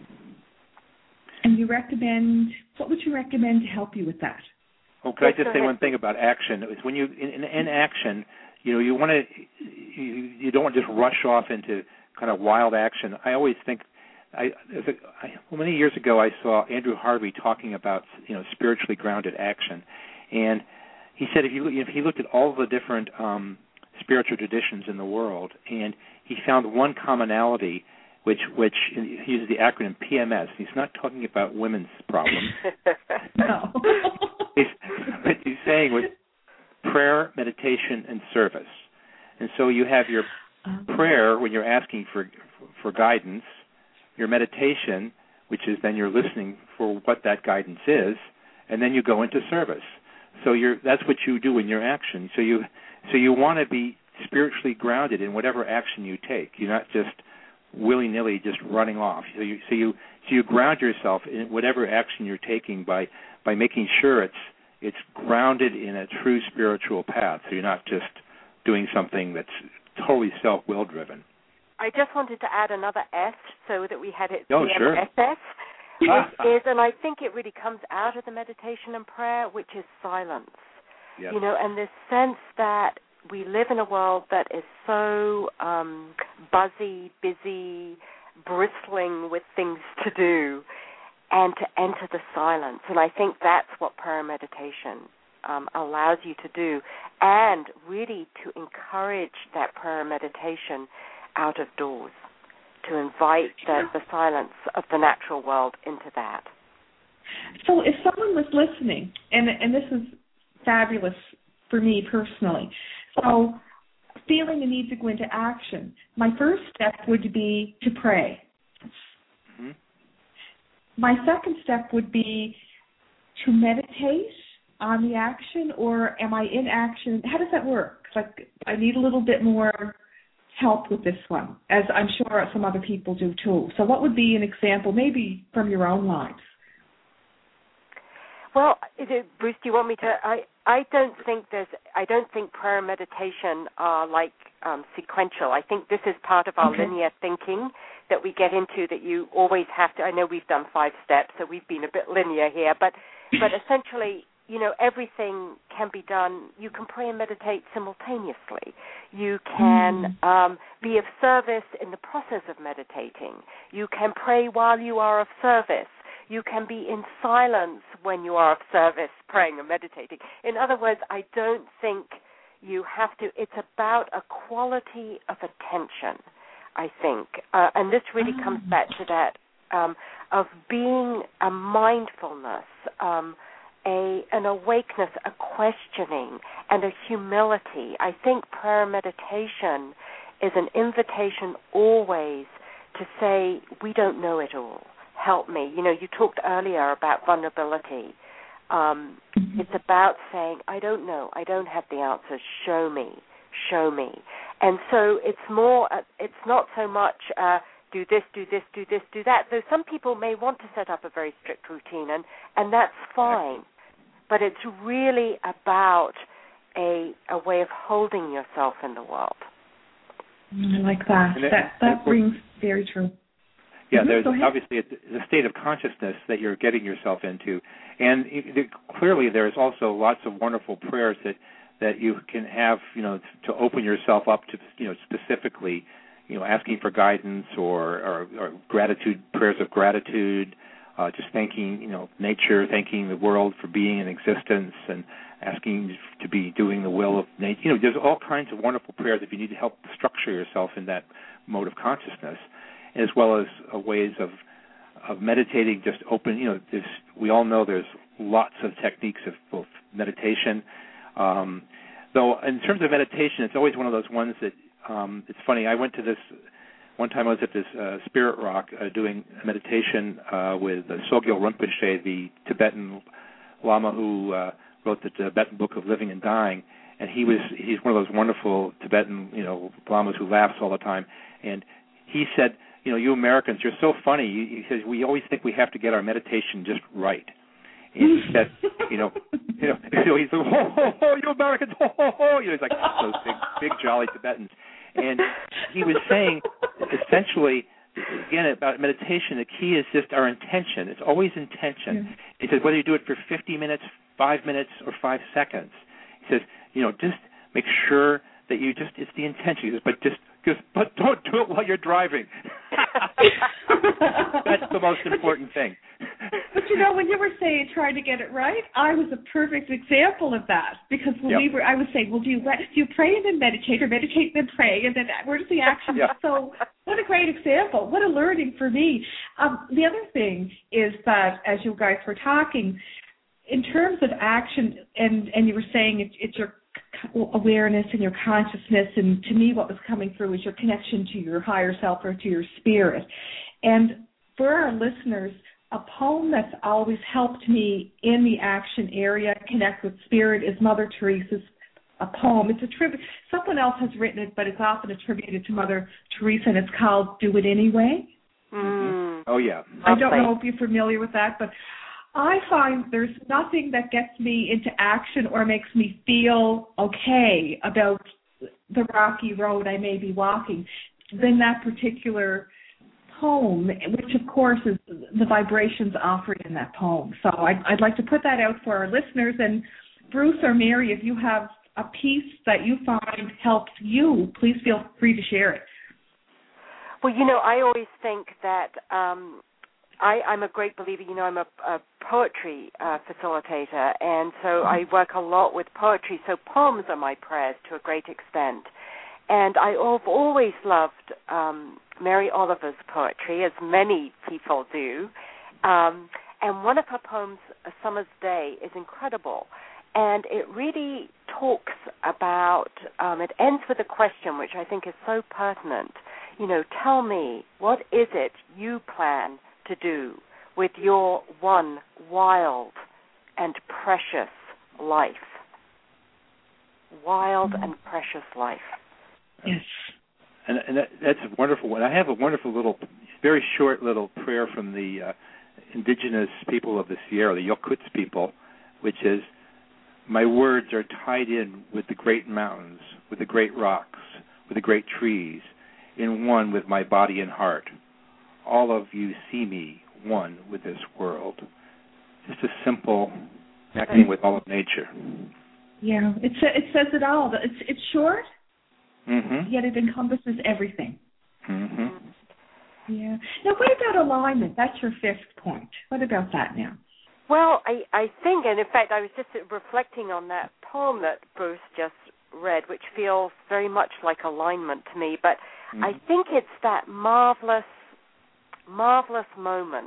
And you recommend, what would you recommend to help you with that? Well, could yes, I just say ahead. one thing about action? It's when you, in, in, in action, you know, you want to, you, you don't want to just rush off into kind of wild action. I always think, I, as a, I well, many years ago I saw Andrew Harvey talking about, you know, spiritually grounded action, and he said if you if he looked at all the different um, spiritual traditions in the world, and he found one commonality, which which he uses the acronym P M S. He's not talking about women's problems. No. he's, what he's saying was prayer, meditation, and service. And so you have your prayer when you're asking for for guidance, your meditation, which is then you're listening for what that guidance is, and then you go into service. So you're that's what you do in your action. So you so you want to be spiritually grounded in whatever action you take. You're not just willy-nilly just running off. So you so you so you ground yourself in whatever action you're taking by by making sure it's it's grounded in a true spiritual path. So you're not just doing something that's totally self-will driven. I just wanted to add another S so that we had it oh, P M S S, sure. which is, and I think it really comes out of the meditation and prayer, which is silence. Yes. You know, and this sense that we live in a world that is so um, buzzy, busy, bristling with things to do, and to enter the silence. And I think that's what prayer meditation Um, allows you to do, and really to encourage that prayer meditation out of doors, to invite the, the silence of the natural world into that. So if someone was listening, and and this is fabulous for me personally, so feeling the need to go into action, my first step would be to pray. Mm-hmm. My second step would be to meditate on the action, or am I in action? How does that work? Like, I need a little bit more help with this one, as I'm sure some other people do too. So what would be an example, maybe from your own lives? Well, is it, Bruce, do you want me to? I, I don't think there's. I don't think prayer and meditation are like um, sequential. I think this is part of our okay. linear thinking that we get into. That you always have to. I know we've done five steps, so we've been a bit linear here, but but essentially, you know, everything can be done. You can pray and meditate simultaneously. You can mm. um, be of service in the process of meditating. You can pray while you are of service. You can be in silence when you are of service, praying and meditating. In other words, I don't think you have to. It's about a quality of attention, I think. Uh, and this really oh. comes back to that um, of being a mindfulness, um, A, an awakeness, a questioning, and a humility. I think prayer meditation is an invitation always to say, we don't know it all. Help me. You know, you talked earlier about vulnerability. Um, mm-hmm. It's about saying, I don't know. I don't have the answers. Show me. Show me. And so it's more, uh, it's not so much uh, do this, do this, do this, do that. Though some people may want to set up a very strict routine, and, and that's fine. But it's really about a a way of holding yourself in the world. I like that. That that, that rings very true. Yeah, mm-hmm. there's obviously a, a state of consciousness that you're getting yourself into, and it, clearly there's also lots of wonderful prayers that, that you can have, you know, to open yourself up to, you know, specifically, you know, asking for guidance or, or, or gratitude, prayers of gratitude. Uh, just thanking, you know, nature, thanking the world for being in existence, and asking to be doing the will of nature. You know, there's all kinds of wonderful prayers if you need to help structure yourself in that mode of consciousness. as well as uh, ways of of meditating. Just open, you know, there's, we all know there's lots of techniques of both meditation. Um, though in terms of meditation, it's always one of those ones that um, it's funny. I went to this one time. I was at this uh, Spirit Rock uh, doing a meditation uh, with uh, Sogyal Rinpoche, the Tibetan Lama who uh, wrote the Tibetan Book of Living and Dying. And he was he's one of those wonderful Tibetan, you know, lamas who laughs all the time. And he said, you know, you Americans, you're so funny. He says, we always think we have to get our meditation just right. And he said, you know, you know, so he's like, ho, ho, ho, you Americans, ho, ho, ho. You know, he's like those big, big, jolly Tibetans. And he was saying, essentially, again, about meditation, the key is just our intention. It's always intention. Yeah. He says, whether you do it for fifty minutes, five minutes, or five seconds, he says, you know, just make sure that you just, it's the intention. He says, but just, just, but don't do it while you're driving. That's the most important thing. But you know, when you were saying trying to get it right, I was a perfect example of that. Because when yep. we were, I was saying, well, do you do you pray and then meditate, or meditate and then pray, and then where does the action? Yep. So, what a great example! What a learning for me. Um, the other thing is that as you guys were talking, in terms of action, and and you were saying it, it's your awareness and your consciousness, and to me what was coming through is your connection to your higher self or to your spirit. And for our listeners, a poem that's always helped me in the action area, connect with spirit, is Mother Teresa's a poem. It's a tribute. Someone else has written it, but it's often attributed to Mother Teresa, and it's called Do It Anyway. Mm. Oh, yeah. I don't know if you're familiar with that, but I find there's nothing that gets me into action or makes me feel okay about the rocky road I may be walking than that particular poem, which of course is the vibrations offered in that poem. So I'd, I'd like to put that out for our listeners. And Bruce or Mary, if you have a piece that you find helps you, please feel free to share it. Well, you know, I always think that um, I, I'm a great believer, you know, I'm a, a poetry uh, facilitator, and so I work a lot with poetry, so poems are my prayers to a great extent. And I've always loved um, Mary Oliver's poetry, as many people do, um, and one of her poems, A Summer's Day, is incredible, and it really talks about, um, it ends with a question which I think is so pertinent, you know, tell me, what is it you plan to do with your one wild and precious life? Wild mm-hmm. and precious life. Yes. And, and that, that's a wonderful one. I have a wonderful little, very short little prayer from the uh, indigenous people of the Sierra, the Yokuts people, which is, my words are tied in with the great mountains, with the great rocks, with the great trees, in one with my body and heart. All of you see me one with this world. Just a simple connecting with all of nature. Yeah, it, it says it all. It's it's short, mm-hmm. yet it encompasses everything. Mm-hmm. Yeah. Now, what about alignment? That's your fifth point. What about that now? Well, I, I think, and in fact, I was just reflecting on that poem that Bruce just read, which feels very much like alignment to me, but mm-hmm. I think it's that marvelous marvelous moment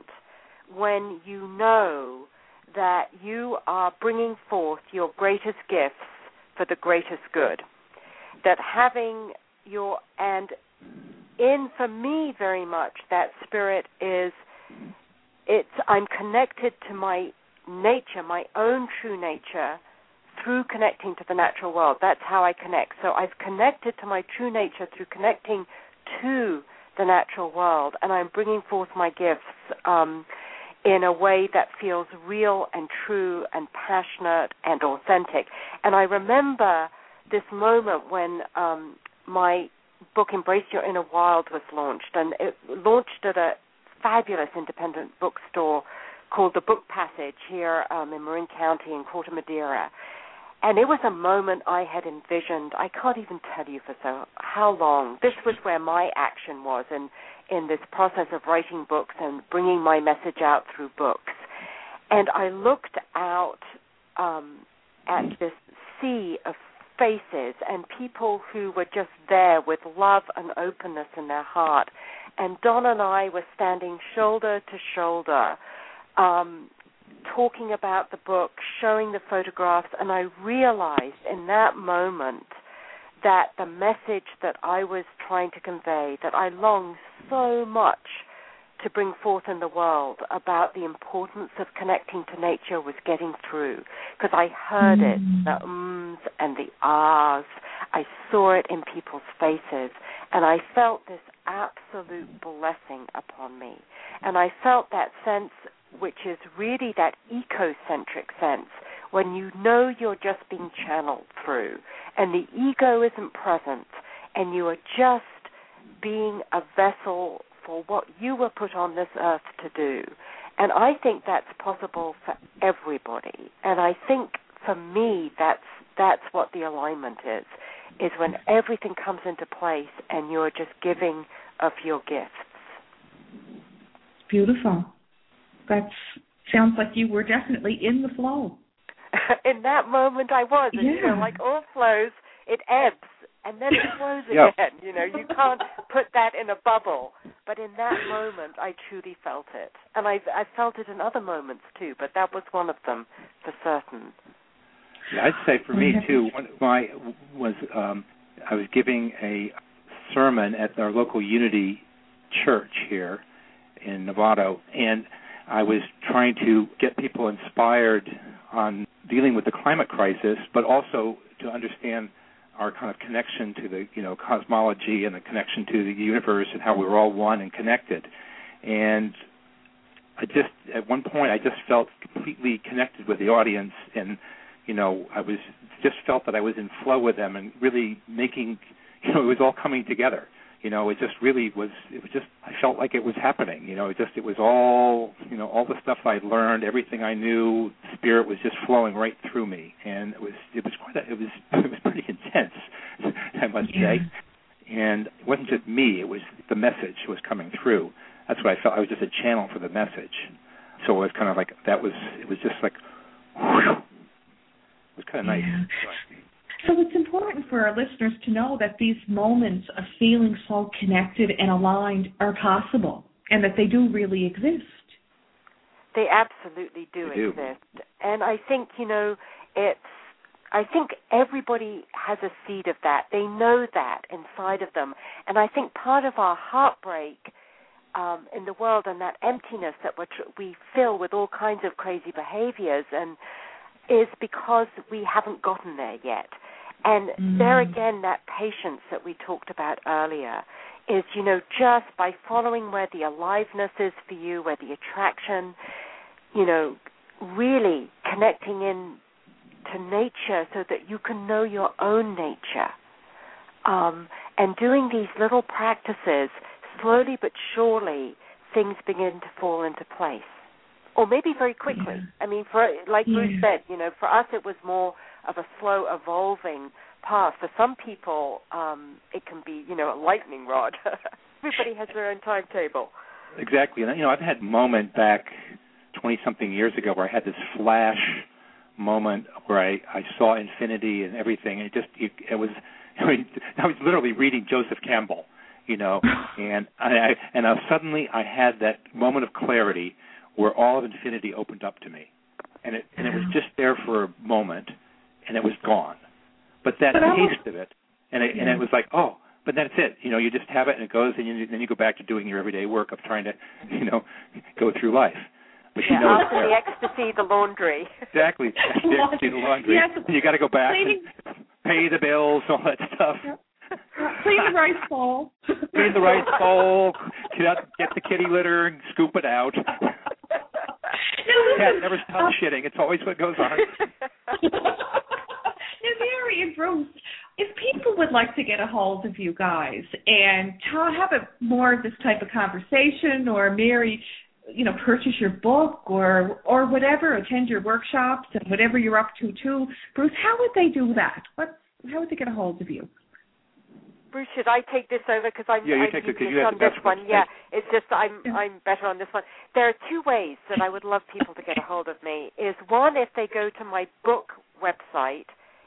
when you know that you are bringing forth your greatest gifts for the greatest good. That having your, and in, for me very much, that spirit is, it's, I'm connected to my nature, my own true nature, through connecting to the natural world. That's how I connect. So I've connected to my true nature through connecting to the natural world, and I'm bringing forth my gifts um, in a way that feels real and true and passionate and authentic. And I remember this moment when um, my book, Embrace Your Inner Wild, was launched, and it launched at a fabulous independent bookstore called The Book Passage here um, in Marin County in Corte Madera. And it was a moment I had envisioned, I can't even tell you for so how long. This was where my action was in, in this process of writing books and bringing my message out through books. And I looked out um, at this sea of faces and people who were just there with love and openness in their heart. And Don and I were standing shoulder to shoulder, um, talking about the book, showing the photographs, and I realized in that moment that the message that I was trying to convey, that I longed so much to bring forth in the world about the importance of connecting to nature, was getting through, because I heard mm. it, the ums and the ahs. I saw it in people's faces, and I felt this absolute blessing upon me. And I felt that sense, which is really that ecocentric sense, when you know you're just being channeled through, and the ego isn't present, and you are just being a vessel for what you were put on this earth to do. And I think that's possible for everybody. And I think for me, that's that's what the alignment is, is when everything comes into place and you're just giving of your gifts. Beautiful. That sounds like you were definitely in the flow. In that moment I was. And, yeah. you know, like all flows, it ebbs. And then it flows yep. again. You know, you can't put that in a bubble. But in that moment, I truly felt it. And I I felt it in other moments, too. But that was one of them, for certain. Yeah, I'd say for me, too, one of my was um, I was giving a sermon at our local Unity church here in Novato. And I was trying to get people inspired on dealing with the climate crisis, but also to understand our kind of connection to the, you know, cosmology and the connection to the universe and how we were all one and connected. And I just, at one point, I just felt completely connected with the audience, and, you know, I was just felt that I was in flow with them and really making, you know, it was all coming together. You know, it just really was, it was just, I felt like it was happening. You know, it just, it was all, you know, all the stuff I'd learned, everything I knew, Spirit was just flowing right through me. And it was, it was quite, a, it was, it was pretty intense, I must yeah. say. And it wasn't just me, it was, the message was coming through. That's what I felt. I was just a channel for the message. So it was kind of like, that was, it was just like, whew, it was kind of nice. Yeah. So it's important for our listeners to know that these moments of feeling so connected and aligned are possible, and that they do really exist. They absolutely do they exist. Do. And I think, you know, it's, I think everybody has a seed of that. They know that inside of them. And I think part of our heartbreak um, in the world and that emptiness that we're tr- we fill with all kinds of crazy behaviors and is because we haven't gotten there yet. And mm. there again, that patience that we talked about earlier is, you know, just by following where the aliveness is for you, where the attraction, you know, really connecting in to nature so that you can know your own nature. Um, and doing these little practices, slowly but surely, things begin to fall into place. Or maybe very quickly. Yeah. I mean, for like yeah. Bruce said, you know, for us it was more of a slow evolving path. For some people, um, it can be, you know, a lightning rod. Everybody has their own timetable. Exactly. And, you know, I've had a moment back twenty-something years ago where I had this flash moment where I, I saw infinity and everything. And it just, it, it was, I mean, I was literally reading Joseph Campbell, you know, and I, and I, suddenly I had that moment of clarity where all of infinity opened up to me. And it and it was just there for a moment, and it was gone. But that but taste of it, and it, yeah. and it was like, oh, but that's it. You know, you just have it, and it goes, and you, then you go back to doing your everyday work of trying to, you know, go through life. But yeah, you know after the ecstasy, the laundry. Exactly. The ecstasy, the laundry. Yes. You got to go back Cleaning. and pay the bills, all that stuff. Yep. Clean the rice bowl. Clean the rice bowl. Get, out, get the kitty litter and scoop it out. Yeah, it never stops shitting. It's always what goes on. Now, Mary and Bruce, if people would like to get a hold of you guys and to have a, more of this type of conversation, or Mary, you know, purchase your book or or whatever, attend your workshops and whatever you're up to too, Bruce, how would they do that? What? How would they get a hold of you? Bruce, should I take this over because I'm, yeah, you I'm take useless you on this one? one. Yeah, it's just I'm yeah. I'm better on this one. There are two ways that I would love people to get a hold of me. Is one, if they go to my book website,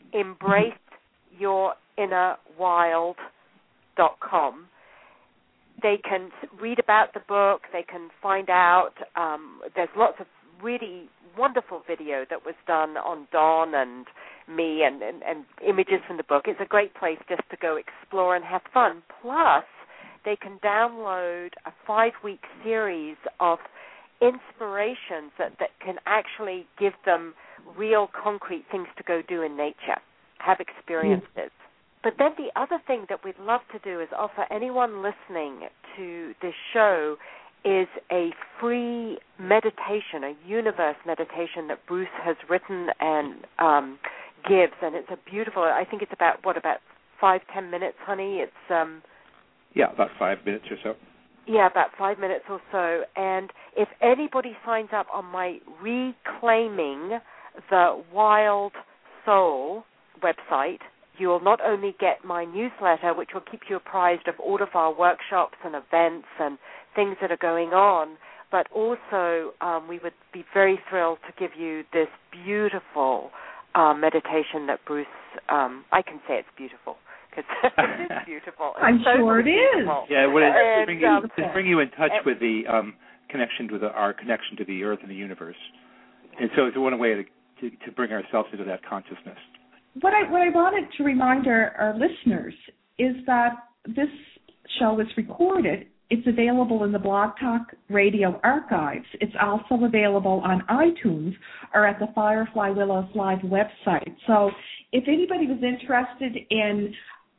embrace your inner wild dot com, they can read about the book. They can find out. Um, there's lots of really wonderful video that was done on Dawn and me and, and, and images from the book. It's a great place just to go explore and have fun. Plus, they can download a five-week series of inspirations that, that can actually give them real concrete things to go do in nature, have experiences. Mm. But then the other thing that we'd love to do is offer anyone listening to this show is a free meditation, a universe meditation that Bruce has written and um, gives, and it's a beautiful, I think it's about, what, about five, ten minutes, honey? It's um, Yeah, about five minutes or so. Yeah, about five minutes or so. And if anybody signs up on my Reclaiming the Wild Soul website, you'll not only get my newsletter, which will keep you apprised of all of our workshops and events and things that are going on, but also um, we would be very thrilled to give you this beautiful uh, meditation that Bruce, um, I can say it's beautiful, because it is beautiful. I'm it's sure it beautiful. is. Yeah, well, it's and, to bring, you, um, to bring you in touch and, with the um, connection to the, our connection to the earth and the universe. And so it's one way to, to, to bring ourselves into that consciousness. What I what I wanted to remind our, our listeners is that this show is recorded. It's available in the Blog Talk Radio archives. It's also available on iTunes or at the Firefly Willows Live website. So if anybody was interested in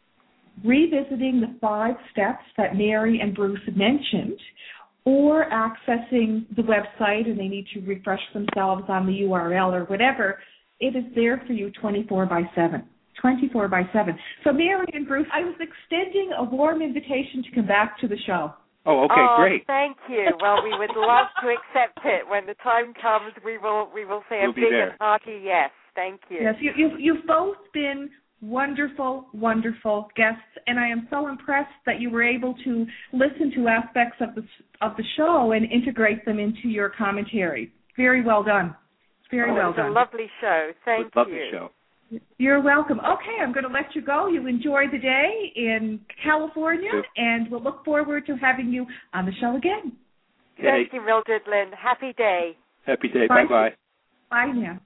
revisiting the five steps that Mary and Bruce mentioned, or accessing the website and they need to refresh themselves on the U R L or whatever, it is there for you twenty-four by seven. twenty-four by seven. So Mary and Bruce, I was extending a warm invitation to come back to the show. Oh, okay, oh, great. Thank you. Well, we would love to accept it. When the time comes, we will we will say we'll a big and hearty yes. Thank you. Yes, you, you've, you've both been wonderful, wonderful guests, and I am so impressed that you were able to listen to aspects of the of the show and integrate them into your commentary. Very well done. Very oh, well it was done. a lovely show. Thank it was a you. Lovely show. You're welcome. Okay, I'm going to let you go. You enjoy the day in California, Good. and we'll look forward to having you on the show again. Okay. Thank you, Mildred Lynn. Happy day. Happy day. Bye. Bye-bye. Bye now.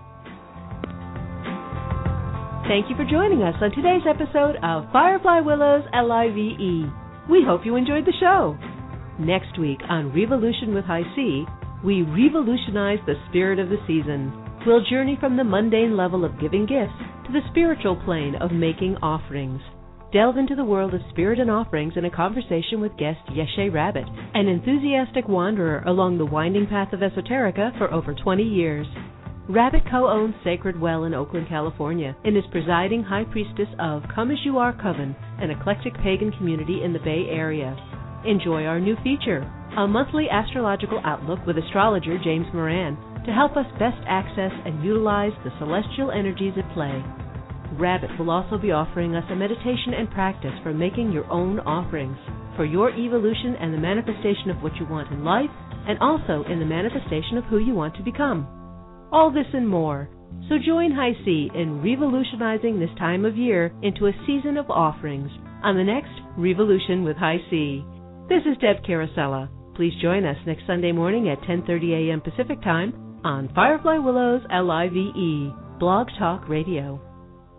Thank you for joining us on today's episode of Firefly Willows L I V E. We hope you enjoyed the show. Next week on Revolution with High C, we revolutionize the spirit of the season. We'll journey from the mundane level of giving gifts to the spiritual plane of making offerings. Delve into the world of spirit and offerings in a conversation with guest Yeshe Rabbit, an enthusiastic wanderer along the winding path of esoterica for over twenty years. Rabbit co-owns Sacred Well in Oakland, California, and is presiding high priestess of Come As You Are Coven, an eclectic pagan community in the Bay Area. Enjoy our new feature, a monthly astrological outlook with astrologer James Moran, to help us best access and utilize the celestial energies at play. Rabbit will also be offering us a meditation and practice for making your own offerings, for your evolution and the manifestation of what you want in life, and also in the manifestation of who you want to become. All this and more. So join High C in revolutionizing this time of year into a season of offerings on the next Revolution with High C. This is Deb Carosella. Please join us next Sunday morning at ten thirty a.m. Pacific Time on Firefly Willows L I V E, Blog Talk Radio.